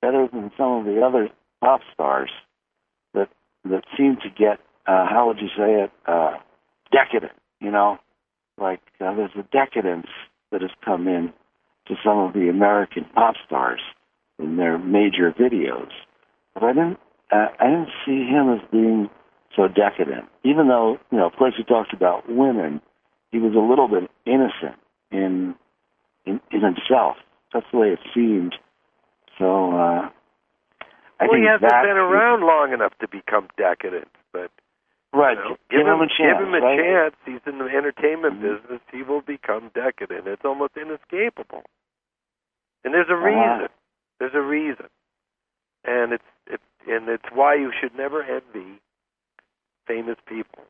better than some of the other pop stars that that seem to get, uh, how would you say it, uh, decadent, you know? Like, uh, there's a decadence that has come in to some of the American pop stars in their major videos. But I didn't, uh, I didn't see him as being so decadent. Even though, you know, of course he talked about women, he was a little bit innocent in in, in himself. That's the way it seemed. So, uh, I well, think he hasn't that been around long enough to become decadent, but right, you know, give, give him a chance. Give him a right? chance. He's in the entertainment Mm-hmm. business. He will become decadent. It's almost inescapable. And there's a Uh-huh. reason. There's a reason, and it's it, and it's why you should never envy famous people.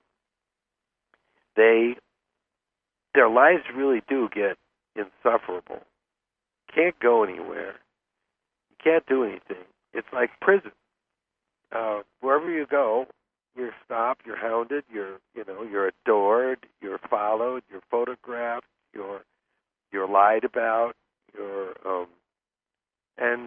They, their lives really do get insufferable. Can't go anywhere. You can't do anything. It's like prison. Uh, wherever you go, you're stopped, you're hounded, you're you know you're adored, you're followed, you're photographed, you're you're lied about, you're um, and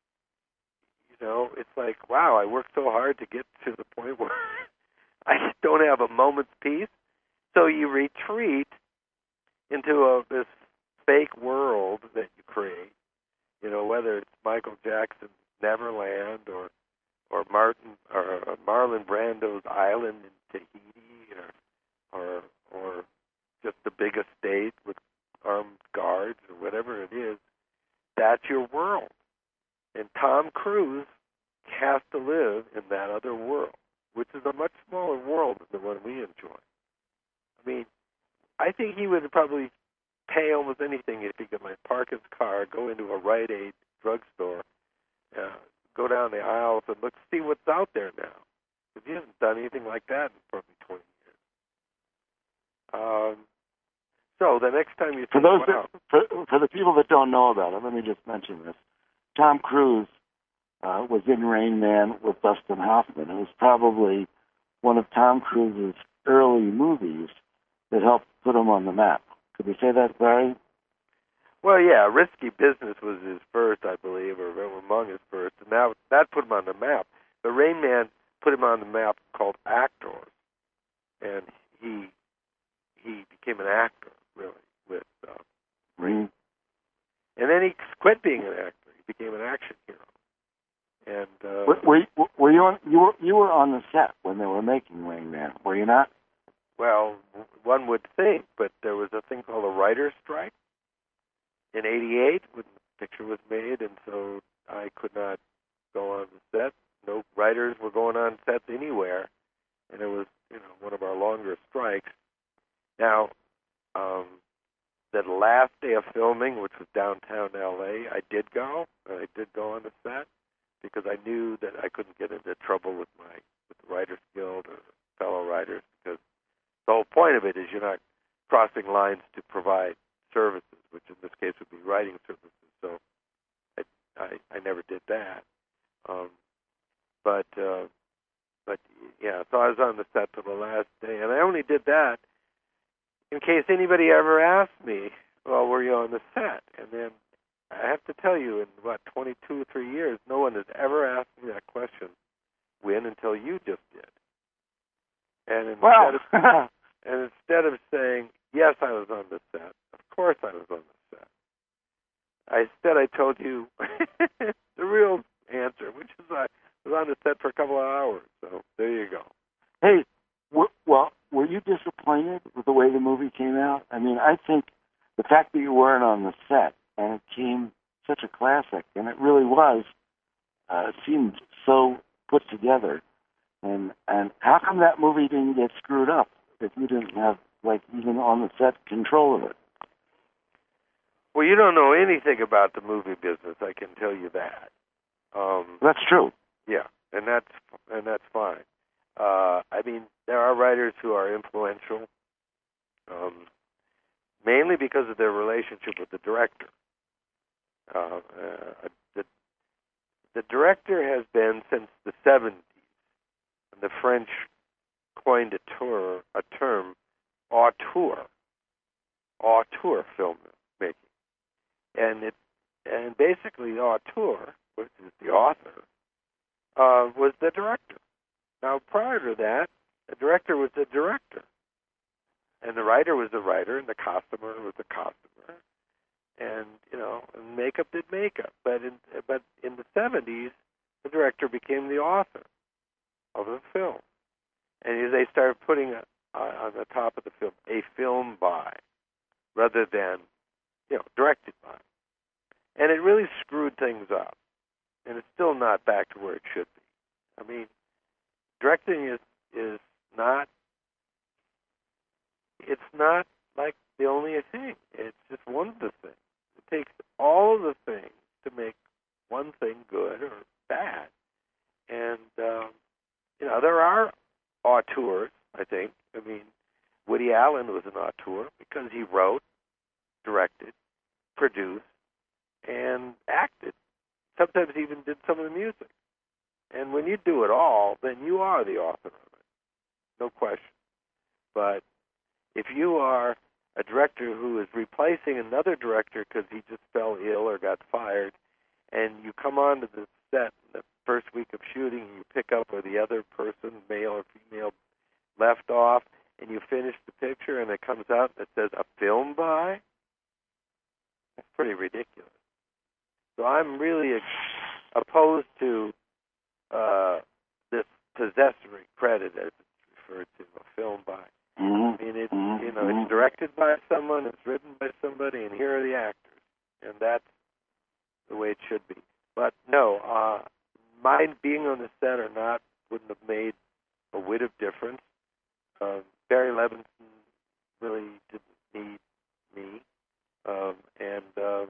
you know it's like, wow, I worked so hard to get to the point where I don't have a moment's peace. So you retreat into a, this fake world that you create. You know, whether it's Michael Jackson's Neverland or or Martin or Marlon Brando's Island in Tahiti, or or or just the big estate with armed guards or whatever it is. That's your world. And Tom Cruise has to live in that other world, which is a much smaller world than the one we enjoy. I mean, I think he would probably pay almost anything if he could like park his car, go into a Rite Aid drugstore, uh, go down the aisles and look, see what's out there now. Because he hasn't done anything like that in probably twenty years. Um, so the next time you For think, those wow. that, for, for the people that don't know about it, let me just mention this. Tom Cruise uh, was in Rain Man with Dustin Hoffman. It was probably one of Tom Cruise's early movies that helped put him on the map. Could we say that, Barry? Well, yeah, Risky Business was his first, I believe, or among his first, and that that put him on the map. But Rain Man put him on the map called Actors, and he he became an actor really with uh, Rain. Mm-hmm. And then he quit being an actor; he became an action hero. And uh, were, were, you, were you on? You were you were on the set when they were making Rain Man, were you not? well, one would think, but there was a thing called a writer's strike in eighty-eight when the picture was made, and so I could not go on the set. No writers were going on sets anywhere, and it was, you know, one of our longer strikes. Now, um, the last day of filming, which was downtown L A, I did go. I did go on the set because I knew that I couldn't get into trouble with my with the Writers Guild or fellow writers, because the whole point of it is you're not crossing lines to provide services, which in this case would be writing services. So I I, I never did that. Um, but uh, but yeah, so I was on the set till the last day, and I only did that in case anybody ever asked me, "Well, were you on the set?" And then I have to tell you, in what twenty-two or three years, no one has ever asked me that question. When until you just did. And instead Wow. of and instead of saying yes, I was on the set. Of course, I was on the set. I instead I told you the real answer, which is I was on the set for a couple of hours. So there you go. Hey, w- well, were you disappointed with the way the movie came out? I mean, I think the fact that you weren't on the set and it came such a classic, and it really was, uh, it seemed so put together. And and how come that movie didn't get screwed up if you didn't have, like, even on the set, control of it? Well, you don't know anything about the movie business, I can tell you that. Um, That's true. Yeah, and that's and that's fine. Uh, I mean, there are writers who are influential, um, mainly because of their relationship with the director. Uh, uh, the the director has been since the seventies. The French coined a, tour, a term, auteur, auteur filmmaking, and it and basically auteur which is the author, uh, was the director. Now, prior to that, the director was the director, and the writer was the writer, and the costumer was the costumer, and you know, and makeup did makeup. But in but in the seventies, the director became the author of the film, and they started putting a, uh, on the top of the film a film by, rather than you know directed by, and it really screwed things up, and it's still not back to where it should be. I mean, directing is is not. It's not like the only thing. It's just one of the things. It takes all of the things to make one thing good or bad. And, um, you know, there are auteurs, I think. I mean, Woody Allen was an auteur because he wrote, directed, produced, and acted. Sometimes even did some of the music. And when you do it all, then you are the author of it. No question. But if you are a director who is replacing another director because he just fell ill or got fired, and you come onto the set the first week of shooting and you pick up where the other person, male or female, left off, and you finish the picture and it comes out and it says a film by, that's pretty ridiculous. So I'm really opposed to uh, this possessory credit, as it's referred to, a film by. Mm-hmm. I mean, it's, you know, it's directed by someone, it's written by somebody, and here are the actors. And that's the way it should be. But no, uh, mine being on the set or not wouldn't have made a whit of difference. Uh, Barry Levinson really didn't need me. Um, and, uh,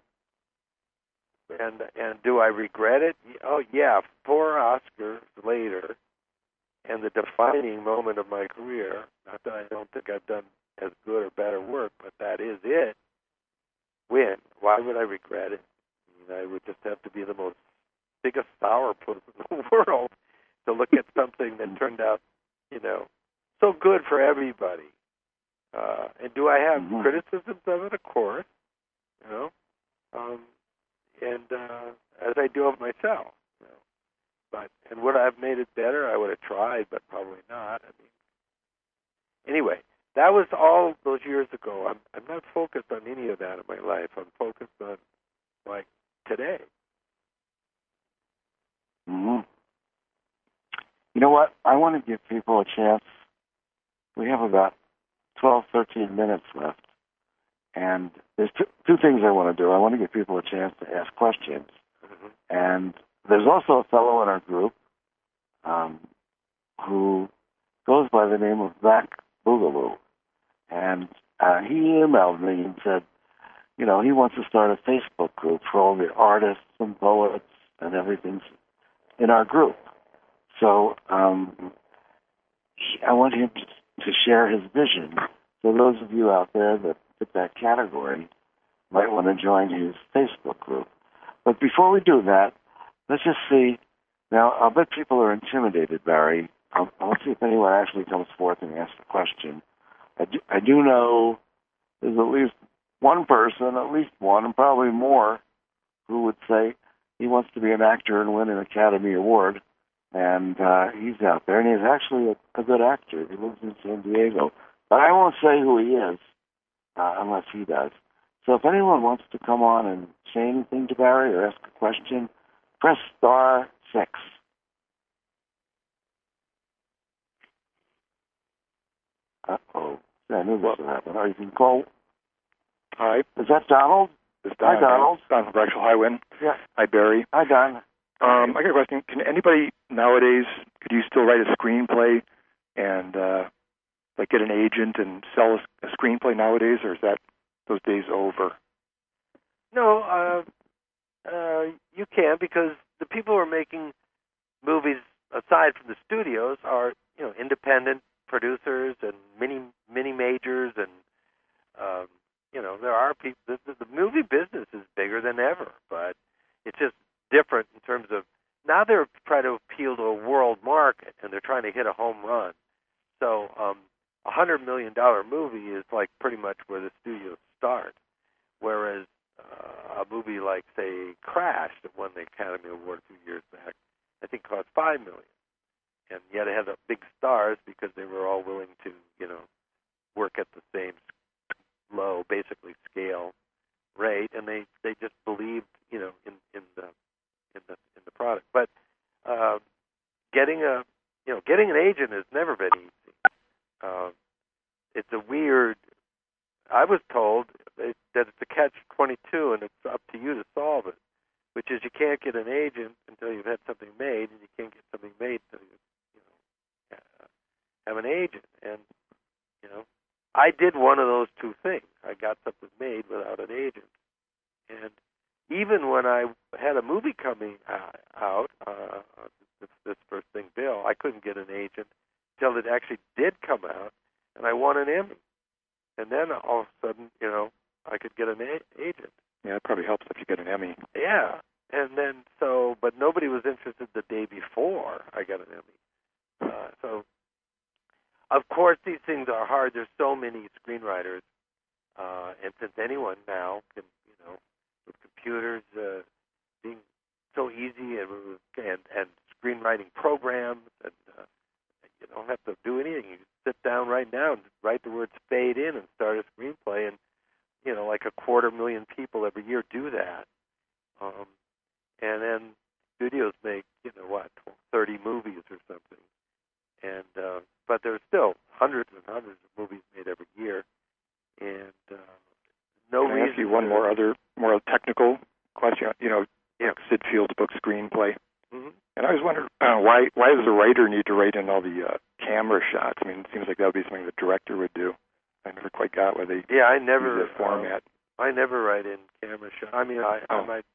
and, and do I regret it? Oh, yeah, four Oscars later, and the defining moment of my career, not that I don't think I've done as good or better work, but that is it, win. Why would I regret it? I mean, I would just have to be the most biggest sourpuss in the world to look at something that turned out, you know, so good for everybody. Uh, and do I have mm-hmm. criticisms of it? Of course, you know, um, and uh, as I do of myself. You know. But and would I have made it better? I would have tried, but probably not. I mean, anyway, that was all those years ago. I'm I'm not focused on any of that in my life. I'm focused on like today. Mm-hmm. You know what? I want to give people a chance. We have about twelve, thirteen minutes left, and there's two, two things I want to do. I want to give people a chance to ask questions, mm-hmm. and there's also a fellow in our group um, who goes by the name of Zach Boogaloo. And uh, he emailed me and said, you know, he wants to start a Facebook group for all the artists and poets and everything in our group. So um, he, I want him to, to share his vision. So those of you out there that fit that category might want to join his Facebook group. But before we do that, let's just see. Now, I'll bet people are intimidated, Barry. I'll, I'll see if anyone actually comes forth and asks a question. I do, I do know there's at least one person, at least one, and probably more, who would say he wants to be an actor and win an Academy Award. And uh, he's out there, and he's actually a, a good actor. He lives in San Diego. But I won't say who he is uh, unless he does. So if anyone wants to come on and say anything to Barry or ask a question, press star six. Uh-oh. I knew this would happen. Oh, you can call. Hi. Is that Donald? It's Don. Hi, Donald. Don from Rexel Highwind. Yeah. Hi, Barry. Hi, Don. Um, I got a question. Can anybody nowadays, could you still write a screenplay and, uh, like, get an agent and sell a, a screenplay nowadays, or is that those days over? No, uh, uh, you can, because the people who are making movies aside from the studios are, you know, independent producers and mini mini majors, and um, you know, there are people. The, the movie business is bigger than ever, but it's just different in terms of now they're trying to appeal to a world market and they're trying to hit a home run. So um, a hundred million dollar movie is like pretty much where the studios start, whereas uh, a movie like, say, Crash, that won the Academy Award a few years back, I think cost five million dollars. And yet it had the big stars because they were all willing to, you know, work at the same low, basically scale rate, and they, they just believed, you know, in, in the in the in the product. But uh, getting a you know getting an agent has never been easy. Uh, it's a weird. I was told it, that it's a catch twenty-two, and it's up to you to solve it. Which is, you can't get an agent until you've had something made, and you can't get something made until you, you know, uh, have an agent. And you know, I did one of those two things. I got something made without an agent. And even when I had a movie coming uh, out, uh, this, this first thing, Bill, I couldn't get an agent until it actually did come out, and I won an Emmy. And then all of a sudden, you know, I could get an a- agent. Yeah, it probably helps if you get an Emmy. Yeah. And then, so, but nobody was interested the day before I got an Emmy. Uh, so, of course, these things are hard. There's so many screenwriters. Uh, and since anyone now can, you know, with computers uh, being so easy and, and and screenwriting programs, and uh, you don't have to do anything. You sit down right now and write the words fade in and start a screenplay, and you know, like a quarter million people every year do that. Um, and then studios make, you know, what, thirty movies or something. And uh, but there's still hundreds and hundreds of movies made every year. And uh, no Can I reason. ask you one to, more other, more technical question? You know, yeah. Sid Field's book Screenplay. Mm-hmm. And I was wondering, uh, why why does the writer need to write in all the uh, camera shots? I mean, it seems like that would be something the director would do. I never quite got why they yeah, I never, use that format. Uh, I never write in camera shot. I mean, I, oh. I might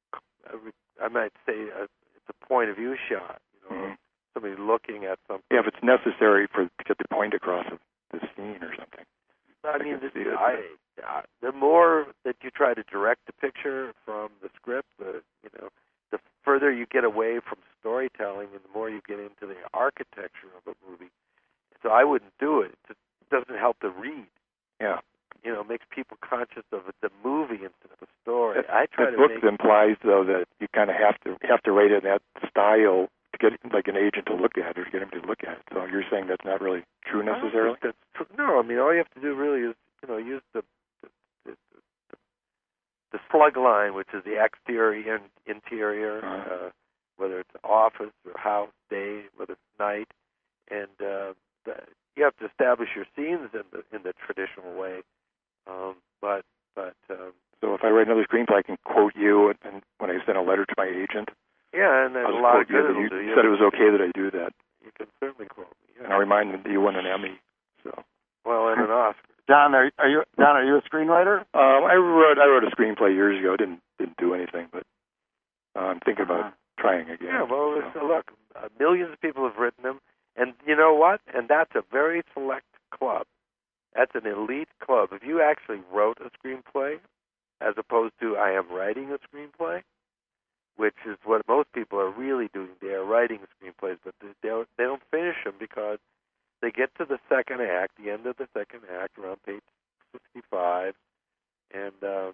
I, would, I might say uh, it's a point of view shot. You know, mm-hmm. somebody looking at something. Yeah, if it's necessary for to get the point across of the scene or something. I mean, the, I, uh, the more that you try to direct the picture from the script, the you know, the further you get away from storytelling, and the more you get into the architecture of a movie. So I wouldn't do it. It doesn't help to read. Yeah. You know, it makes people conscious of the movie instead of a story. That, I try that to book make implies, though, that you kind of have to have to write in that style to get like an agent to look at it or get him to look at it. So you're saying that's not really true necessarily? That's true. No, I mean, all you have to do really is, you know, use the the, the, the, the slug line, which is the exterior and interior, uh-huh. uh, whether it's office or house, day, whether it's night, and uh, the, you have to establish your scenes in the in the traditional way. Um, but but um, so if I write another screenplay, I can quote you, and, and when I send a letter to my agent, yeah, and then I'll a lot of you good that you it'll do. said it was okay that I do that. You can certainly quote me. Yeah. And I'll remind them that you won an Emmy. So well, and an Oscar. John, are, are you John? Are you a screenwriter? Um, I wrote I wrote a screenplay years ago. Didn't didn't do anything, but uh, I'm thinking about uh-huh. trying again. Yeah, well, so. it's, look, uh, millions of people have written them, and you know what? And that's a very select club. That's an elite club. If you actually wrote a screenplay, as opposed to I am writing a screenplay, which is what most people are really doing. They are writing screenplays, but they don't, they don't finish them because they get to the second act, the end of the second act, around page sixty-five, and uh,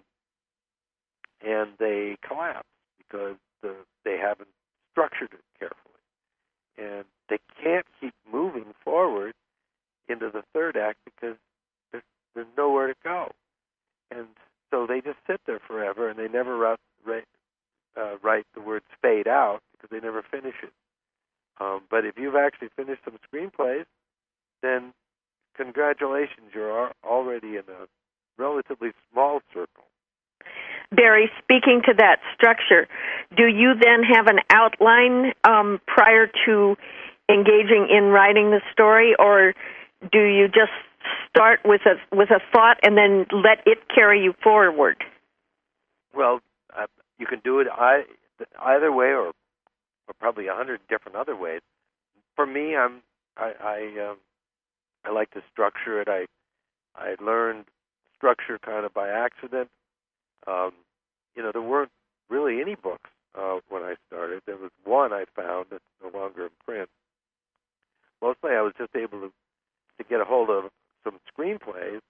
and they collapse because the, they haven't structured it carefully, and they can't keep moving forward into the third act because there's, there's nowhere to go, and so they just sit there forever, and they never write, write, uh, write the words fade out because they never finish it. Um, but if you've actually finished some screenplays, then congratulations, you're already in a relatively small circle. Barry, speaking to that structure, do you then have an outline um, prior to engaging in writing the story, or do you just start with a with a thought and then let it carry you forward? Well, uh, you can do it I, either way, or, or probably a hundred different other ways. For me, I'm I I, um, I like to structure it. I I learned structure kind of by accident. Um, you know, there weren't really any books uh, when I started. There was one I found that's no longer in print. Mostly, I was just able to to get a hold of some screenplays,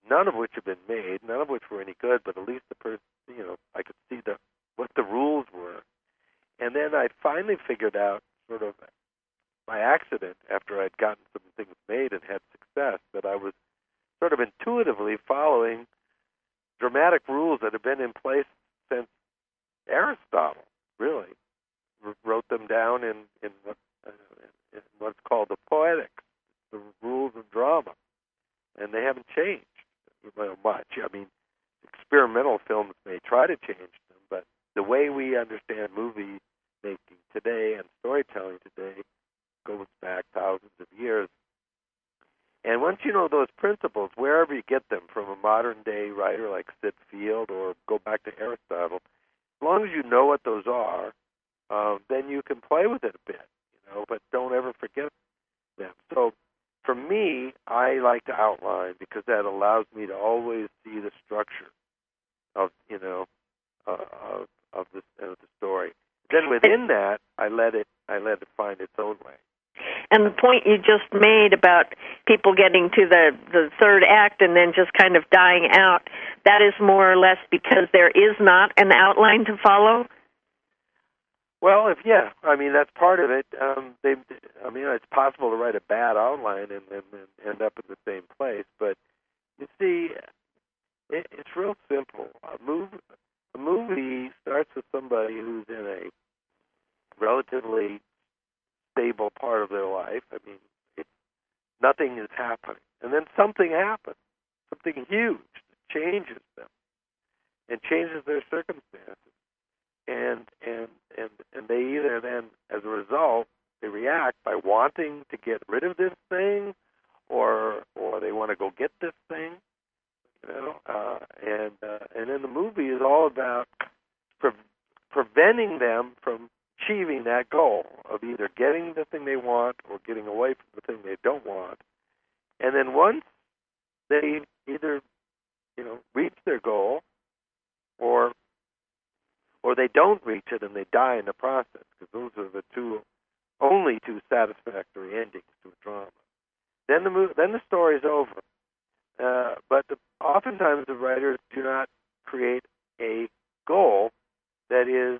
none of which have been made, none of which were any good, but at least the person, you know, I could see the what the rules were. And then I finally figured out, sort of by accident, after I'd gotten some things made and had success, that I was sort of intuitively following dramatic rules that have been in place since Aristotle, really. R- wrote them down in, in, what, uh, in what's called the Poetics, the rules of drama. And they haven't changed well, much. I mean, experimental films may try to change them, but the way we understand movie making today and storytelling today goes back thousands of years. And once you know those principles, wherever you get them, from a modern-day writer like Sid Field or go back to Aristotle, as long as you know what those are, um, then you can play with it a bit, you know, but don't ever forget them. So for me, I like to outline because that allows me to always see the structure of, you know, uh, of, of, the, of the story. Then within that, I let it, I let it find its own way. And the point you just made about people getting to the, the third act and then just kind of dying out, that is more or less because there is not an outline to follow? Well, if yeah, I mean, that's part of it. Um, they, I mean, it's possible to write a bad outline and, and, and end up in the same place. But you see, it, it's real simple. A movie, a movie starts with somebody who's in a relatively stable part of their life. I mean, it, nothing is happening. And then something happens, something huge that changes them and changes their circumstances. And, and, and, and they either then, as a result, they react by wanting to get rid of this thing or or they want to go get this thing. You know, uh, and, uh, and then the movie is all about pre- preventing them from achieving that goal of either getting the thing they want or getting away from the thing they don't want. And then once they either, you know, reach their goal or or they don't reach it and they die in the process, because those are the two only two satisfactory endings to a drama. Then the movie, then the story's over. Uh, but the, oftentimes the writers do not create a goal that is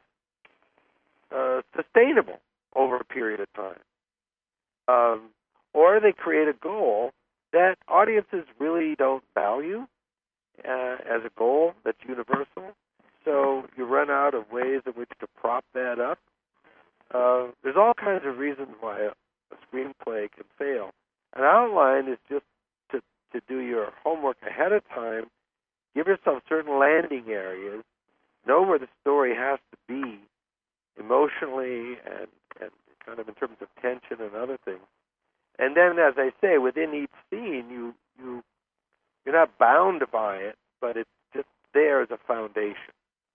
Uh, sustainable over a period of time. Um, or they create a goal that audiences really don't value uh, as a goal that's universal. So you run out of ways in which to prop that up. Uh, there's all kinds of reasons why a, a screenplay can fail. An outline is just to, to do your homework ahead of time, give yourself certain landing areas, know where the story has to be emotionally and, and kind of in terms of tension and other things. And then, as I say, within each scene, you, you, you're not bound by it, but it's just there as a foundation.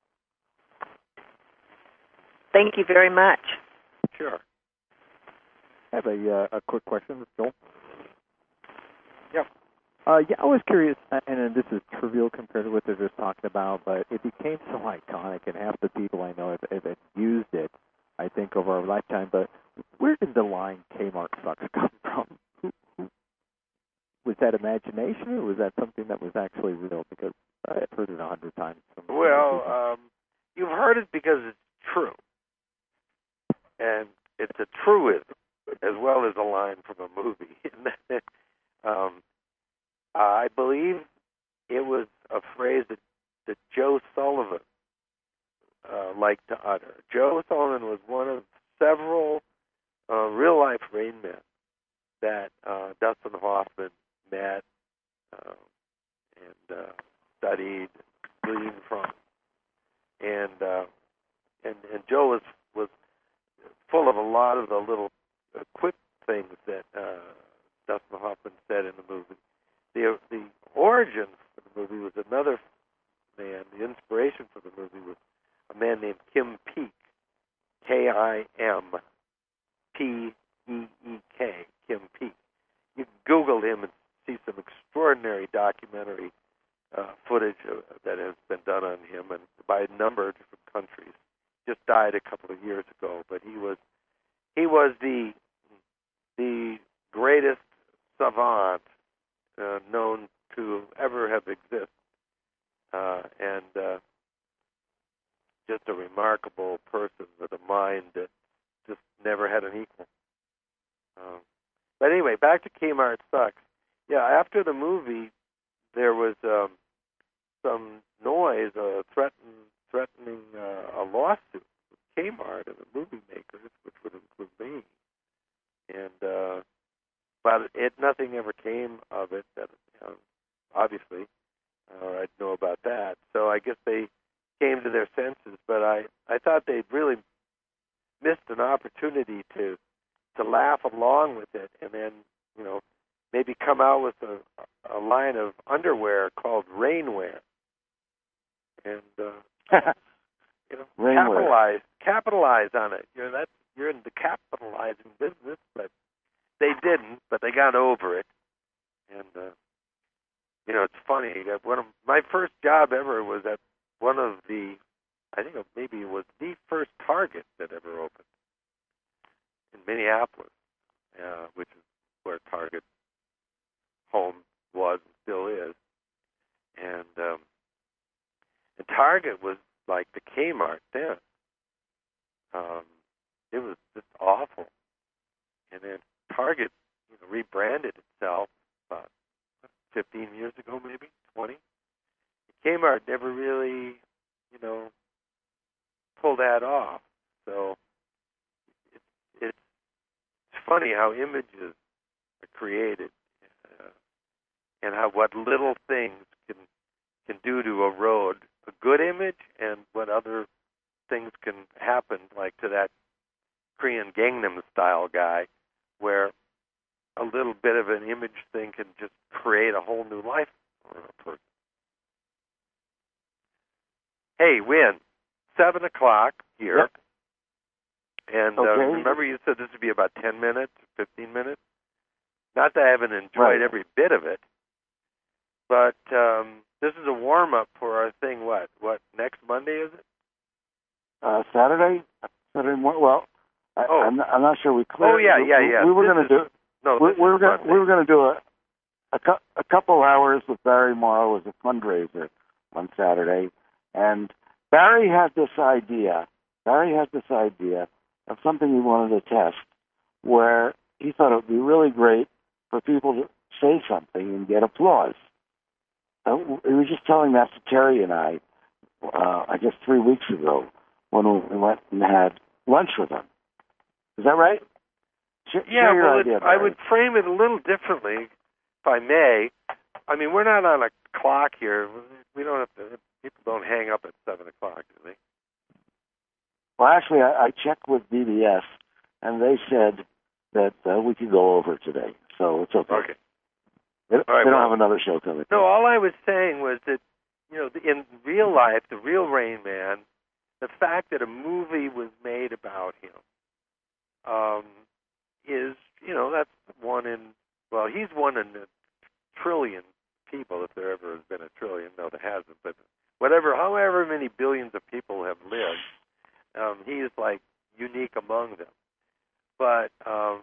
Thank you very much. Sure. I have a, uh, a quick question, Joel. Yeah. Uh, yeah, I was curious, and this is trivial compared to what they're just talking about, but it became so iconic, and half the people I know have, have used it, I think, over our lifetime. But where did the line Kmart sucks come from? Who, who, was that imagination, or was that something that was actually real? Because I've heard it a hundred times. From well, um, you've heard it because it's true. And it's a truism as well as a line from a movie. um, I believe it was a phrase that, that Joe Sullivan uh, liked to utter. Joe Sullivan was one of several uh, real-life Rain Men that uh, Dustin Hoffman met uh, and uh, studied, gleaned from. And, uh, and and Joe was, was full of a lot of the little uh, quip things that uh, Dustin Hoffman said in the movie. The the origin for the movie was another man. The inspiration for the movie was a man named Kim Peek, K I M P E E K, Kim Peek. You can Google him and see some extraordinary documentary uh, footage of, that has been done on him, and by a number of different countries. Just died a couple of years ago, but he was he was the the greatest savant Uh, known to ever have existed, uh, and uh, just a remarkable person with a mind that just never had an equal. Um, but anyway, back to Kmart Sucks. Yeah, after the movie, there was um, some noise, uh, threaten, threatening uh, a lawsuit with Kmart and the movie makers, which would include me. And uh, but it nothing ever came of it. That you know, obviously, uh, I'd know about that. So I guess they came to their senses. But I, I thought they'd really missed an opportunity to to laugh along with it, and then you know maybe come out with a, a line of underwear called Rainwear, and uh, you know Rainwear. capitalize capitalize on it. You know that's you're in the capitalizing business, but they didn't. But they got over it, and uh, you know it's funny. That one of my first job ever was at one of the, I think maybe it was the first Target that ever opened in Minneapolis, uh, which is where Target home was and still is. And um, and Target was like the Kmart then. Um, it was just awful. And then Target, you know, rebranded itself about fifteen years ago, maybe twenty. Kmart never really, you know, pulled that off. So it, it's funny how images are created, uh, and how what little things can can do to erode a good image, and what other things can happen, like to that Korean Gangnam Style guy, where a little bit of an image thing can just create a whole new life for a person. Hey, Win, seven o'clock here. Yep. And uh, Okay. remember you said this would be about ten minutes, fifteen minutes? Not that I haven't enjoyed Right. every bit of it, but um, this is a warm-up for our thing, what? What, next Monday is it? Uh, Saturday? Saturday morning? Well, I, Oh. I'm, not, I'm not sure we cleared. Oh, yeah, we, yeah, yeah. We were This going to is- do. No, we, this we were is going. Monday. We were going to do a a, cu- a couple hours with Barry Morrow as a fundraiser on Saturday, and Barry had this idea. Barry had this idea of something he wanted to test, where he thought it would be really great for people to say something and get applause. Uh, he was just telling that to Terry and I, uh, I guess three weeks ago, when we went and had lunch with him. Is that right? Sh- Yeah, share your well, idea, it, I Barry. would frame it a little differently, if I may. I mean, we're not on a clock here. We don't have to. People don't hang up at seven o'clock, do they? Well, actually, I, I checked with B B S, and they said that uh, we could go over today, so it's okay. Okay. They, All right, they don't well- have another show coming. No, all I was saying was that, you know, in real life, the real Rain Man, the fact that a movie was made about him um, is, you know, that's one in, well, he's one in a trillion people, if there ever has been a trillion. No, there hasn't, but whatever, however many billions of people have lived, um, he is, like, unique among them. But, um,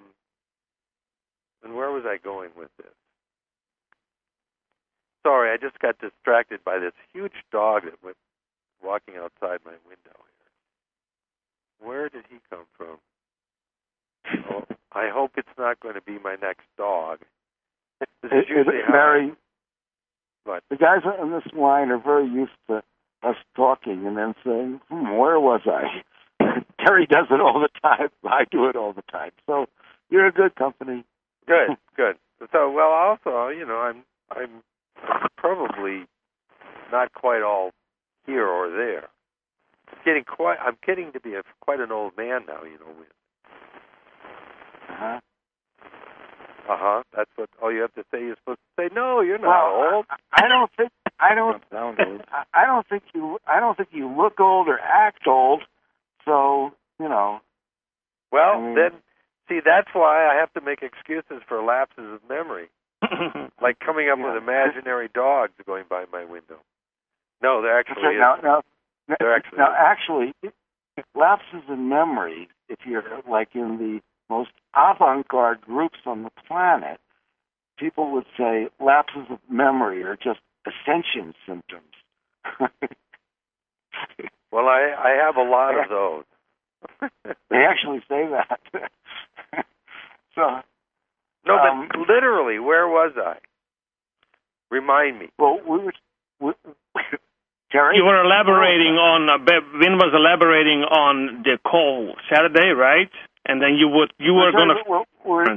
and where was I going with this? Sorry, I just got distracted by this huge dog that went walking outside my window here. Where did he come from? Oh, I hope it's not going to be my next dog. This is It- it- usually how Barry, What? the guys on this line are very used to us talking and then saying, hmm, where was I? Terry does it all the time. I do it all the time. So you're a good company. Good, good. So, well, also, you know, I'm I'm probably not quite all here or there. Getting quite, I'm getting to be a, quite an old man now, you know. Uh-huh. Uh huh. That's what all you have to say. You're supposed to say, no, you're not Well, old. I don't think I don't Sound old. I- I don't think you I don't think you look old or act old. So you know. Well, I mean- then, see, that's why I have to make excuses for lapses of memory, like coming up Yeah. with imaginary dogs going by my window. No, there actually So is. now, now, There actually now, is. actually, lapses in memory, if you're like in the most avant-garde groups on the planet, people would say lapses of memory are just ascension symptoms. Well, I, I have a lot of those. They actually say that. So, no, um, but literally, where was I? Remind me. Well, we were. We, Terry? You were elaborating on, uh, Vin was elaborating on the call Saturday, right? And then you would, you were going to... We're, we're,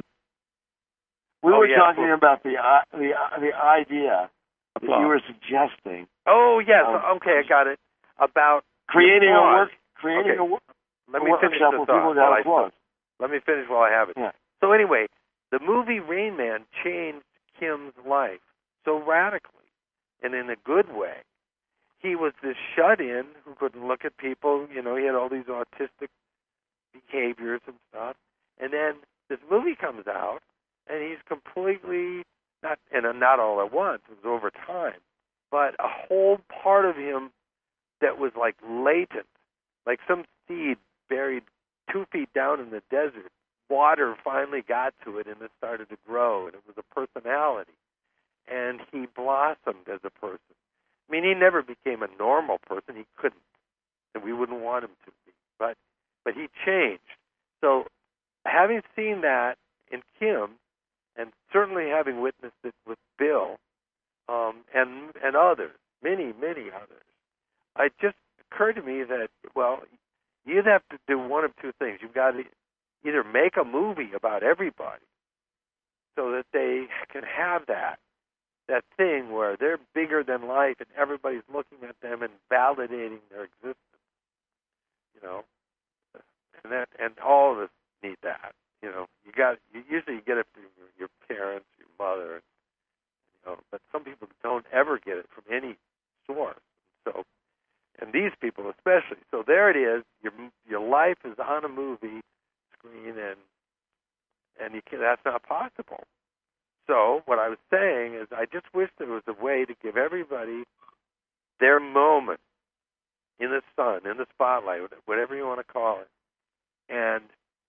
we oh, were yeah, talking cool. about the uh, the uh, the idea that you were suggesting. Oh, yes. Um, okay, I got it. About creating a applause. work, creating okay. a, work, Let a me finish workshop the where thought people while got I applause. Let me finish while I have it. Yeah. So anyway, the movie Rain Man changed Kim's life so radically, and in a good way. He was this shut-in who couldn't look at people. You know, he had all these autistic behaviors and stuff. And then this movie comes out, and he's completely, not and not all at once, it was over time, but a whole part of him that was like latent, like some seed buried two feet down in the desert. Water finally got to it, and it started to grow, and it was a personality. And he blossomed as a person. I mean, he never became a normal person. He couldn't, and we wouldn't want him to be. But, but he changed. So, having seen that in Kim, and certainly having witnessed it with Bill, um, and and others, many, many others, it just occurred to me that, well, you'd have to do one of two things. You've got to either make a movie about everybody, so that they can have that. That thing where they're bigger than life and everybody's looking at them and validating their existence, you know, and that and all of us need that, you know. You got you usually get it from your, your parents, your mother, you know, but some people don't ever get it from any source. So, and these people especially. So there it is. Your your life is on a movie screen, and and you can, that's not possible. So what I was saying is I just wish there was a way to give everybody their moment in the sun, in the spotlight, whatever you want to call it. And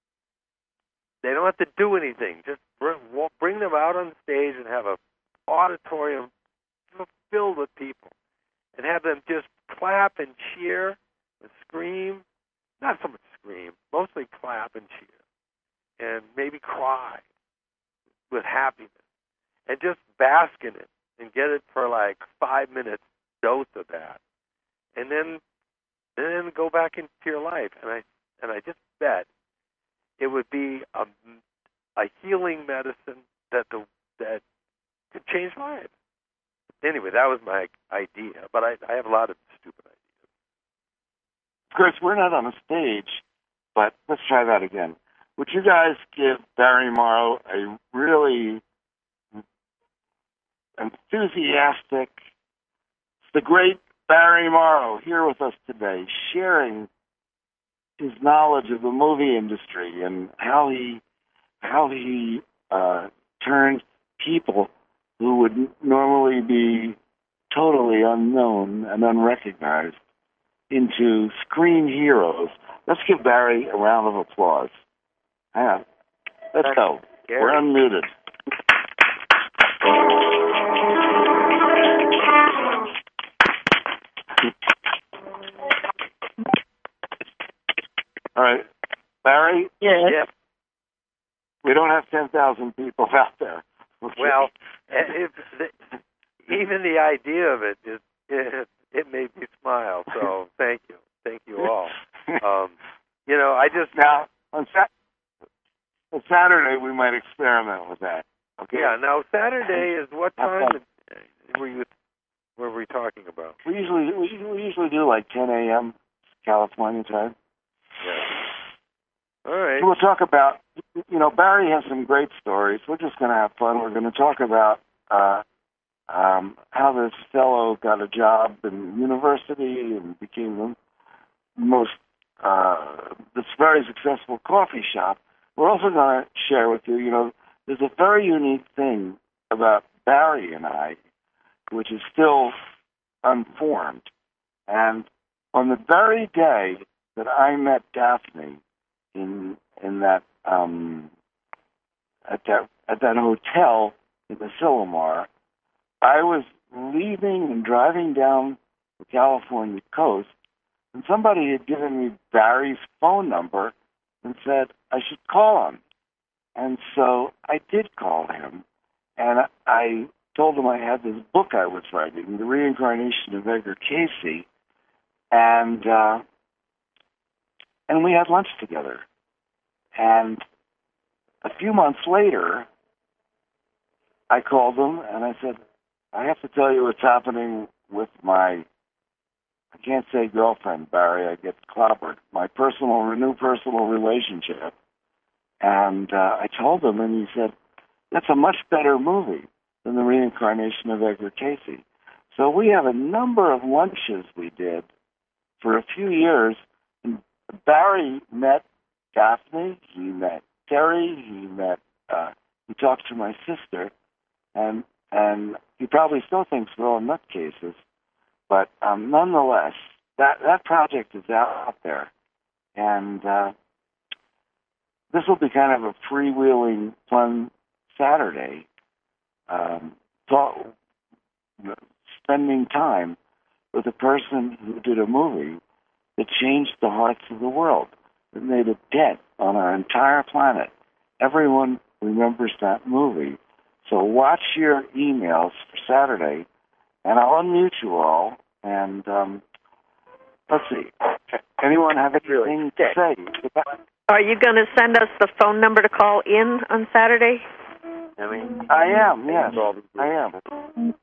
they don't have to do anything. Just bring, bring them out on stage and have an auditorium filled with people. And have them just clap and cheer and scream. Not so much scream, mostly clap and cheer. And maybe cry with happiness. And just bask in it and get it for like five minutes dose of that, and then and then go back into your life. And I and I just bet it would be a, a healing medicine that the that could change lives. Anyway, that was my idea, but I, I have a lot of stupid ideas. Of course, we're not on a stage, but let's try that again. Would you guys give Barry Morrow a really enthusiastic, the great Barry Morrow here with us today, sharing his knowledge of the movie industry and how he how he uh, turned people who would normally be totally unknown and unrecognized into screen heroes. Let's give Barry a round of applause. Hang on. Let's go. We're unmuted. All right, Barry? Yeah. yeah. We don't have ten thousand people out there. Okay. Well, if the, even the idea of it, is, it, it made me smile, so thank you. Thank you all. Um, you know, I just... Now, on, Sa- on Saturday, we might experiment with that. Okay. Yeah, now Saturday is what time were you were we talking about? We usually we, we usually do like ten a.m. California time. Yeah. All right. So we'll talk about, you know, Barry has some great stories. We're just going to have fun. We're going to talk about uh, um, how this fellow got a job in university and became the most, uh, this very successful coffee shop. We're also going to share with you, you know, there's a very unique thing about Barry and I, which is still unformed. And on the very day that I met Daphne in in that um, at that at that hotel in the Silmar, I was leaving and driving down the California coast, and somebody had given me Barry's phone number and said I should call him. And so I did call him, and I told him I had this book I was writing, The Reincarnation of Edgar Cayce, and uh, and we had lunch together. And a few months later, I called him and I said, I have to tell you what's happening with my, I can't say girlfriend, Barry, I get clobbered, my personal, new personal relationship. And uh, I told him, and he said, that's a much better movie than The Reincarnation of Edgar Cayce. So we have a number of lunches we did for a few years. And Barry met Daphne, he met Terry, he met, uh, he talked to my sister, and and he probably still thinks we're all nutcases, but um, nonetheless, that, that project is out there. And uh, this will be kind of a freewheeling, fun Saturday, um, talk, spending time with a person who did a movie that changed the hearts of the world. It made a dent on our entire planet. Everyone remembers that movie. So watch your emails for Saturday, and I'll unmute you all. And um, let's see. Anyone have anything to say? Are you going to send us the phone number to call in on Saturday? I mean, I am. Yes, I am.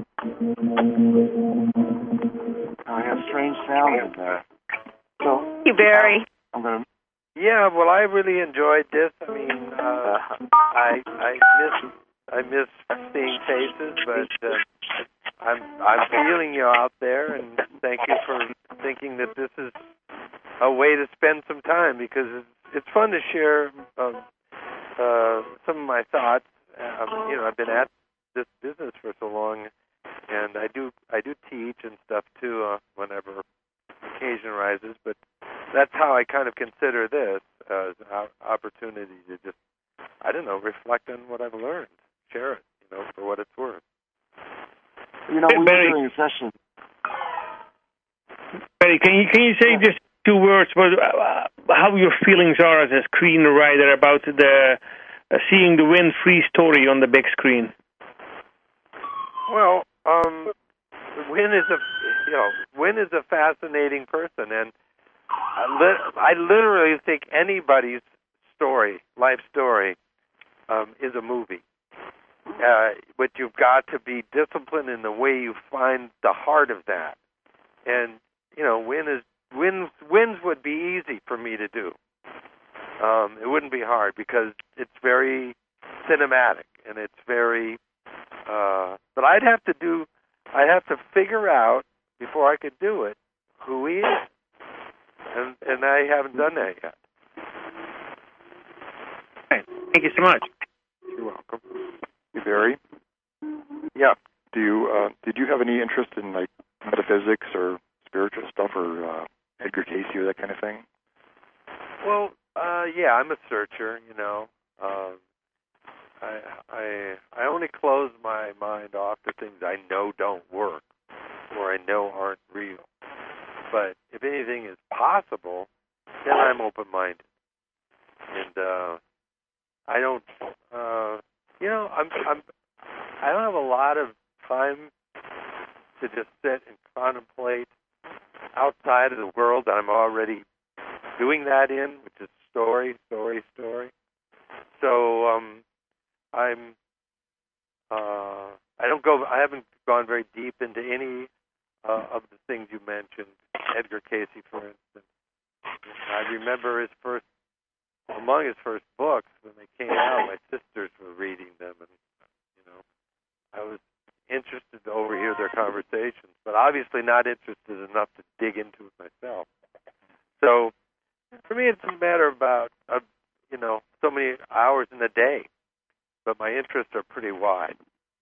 I have strange sound in there. So, thank you, Barry. I'm going to. Yeah, well, I really enjoyed this. I mean, uh, I I miss I miss seeing faces, but uh, I'm I'm feeling you out there, and thank you for thinking that this is a way to spend some time, because it's, it's fun to share uh, uh, some of my thoughts. Um, you know, I've been at this business for so long, and I do I do teach and stuff too uh, whenever occasion arises, but that's how I kind of consider this as an opportunity to just, I don't know, reflect on what I've learned, share it, you know, for what it's worth. You know, Hey, we Barry. were doing a session. Barry, can you can you say just two words about uh, how your feelings are as a screenwriter about the uh, seeing the Win Free story on the big screen? Well, um, Win is a you know Win is a fascinating person, and I, li- I literally think anybody's story, life story, um, is a movie. Uh, but you've got to be disciplined in the way you find the heart of that. And you know, Win is wins. Wins would be easy for me to do. Um, it wouldn't be hard because it's very cinematic and it's very. Uh, but I'd have to do. I'd have to figure out before I could do it who he is, and and I haven't done that yet. Right. Thank you so much. You're welcome. Hey, Barry. Yeah. Do you uh, did you have any interest in like metaphysics or spiritual stuff or uh, Edgar Cayce or that kind of thing? Well, uh, yeah, I'm a searcher. You know, um, I I I only close my mind off to things I know don't work or I know aren't real. But if anything is possible, then I'm open-minded, and uh, I don't. Uh, you know, I'm I'm I don't have a lot of time to just sit and contemplate outside of the world that I'm already doing that in, which is story, story, story. So um, I'm uh, I don't go. I haven't gone very deep into any uh, of the things you mentioned. Edgar Cayce, for instance. I remember his first, among his first books when they came out. My sisters were reading them, and you know, I was interested to overhear their conversations, but obviously not interested enough to dig into it myself. So, for me, it's a matter of about, uh, you know, so many hours in a day, but my interests are pretty wide.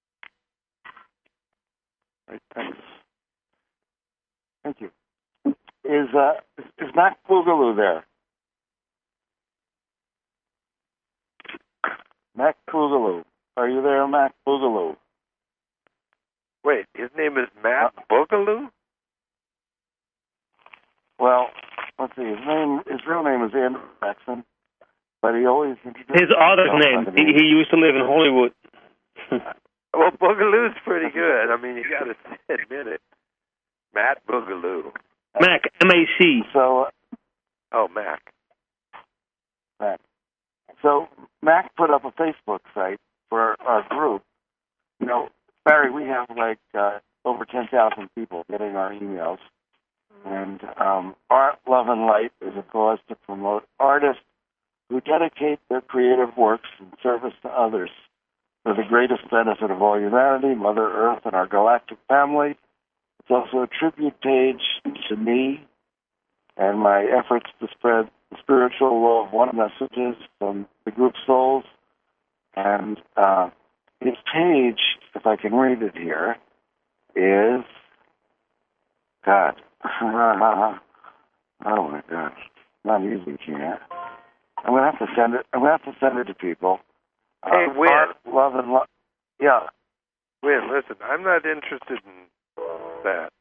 Right, thanks. Thank you. Is uh is Matt Boogaloo there? Matt Boogaloo. Are you there, Mac Boogaloo? Wait, his name is Matt Boogaloo? Well, let's see. His name, his real name is Andrew Jackson, but he always introduced His other himself name. by the He, he used to live in Hollywood. Well, Boogaloo's pretty good. I mean, you got to admit it. Matt Boogaloo. Mac, M A C. So, Oh, Mac. Mac. So Mac put up a Facebook site for our group. You know, Barry, we have like uh, over ten thousand people getting our emails. And um, Art, Love, and Light is a cause to promote artists who dedicate their creative works in service to others for the greatest benefit of all humanity, Mother Earth, and our galactic family. It's also a tribute page to me and my efforts to spread the spiritual law of one messages from the group souls. And uh, his page, if I can read it here, is, God, oh my God, not easy, can't. I'm gonna have to send it. I'm gonna have to send it to people. Hey, uh, Win. Art, Love, and Love. Yeah. Win, listen, I'm not interested in that.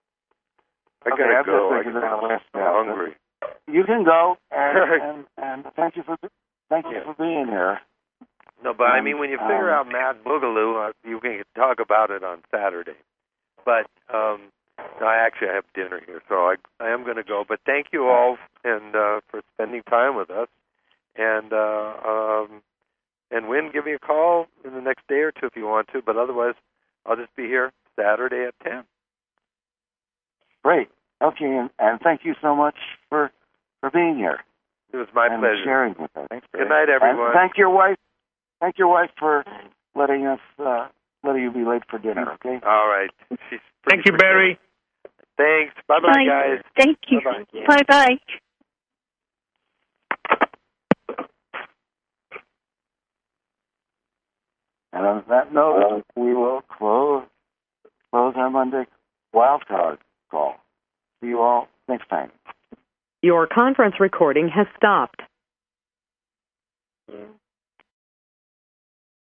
I Okay, gotta I'm go. just I thinking I'm about last night. hungry. You can go, and, and, and thank you for thank you for being here. No, but I Um, mean, when you figure um, out Matt Boogaloo, uh, you can talk about it on Saturday. But um, no, I actually have dinner here, so I I am going to go. But thank you all and uh, for spending time with us. And uh, um, and Win, give me a call in the next day or two if you want to. But otherwise, I'll just be here Saturday at ten. Great. Okay, and, and thank you so much for for being here. It was my and pleasure. Sharing with us. Good night, everyone. And thank your wife. Thank your wife for letting us uh, letting you be late for dinner. Okay. All right. She's Thank you, Barry. Thanks. Bye bye, Bye. guys. Thank you. Bye-bye. Bye bye. And on that note, we will close close our Monday wild card call. See you all next time. Your conference recording has stopped. Yeah.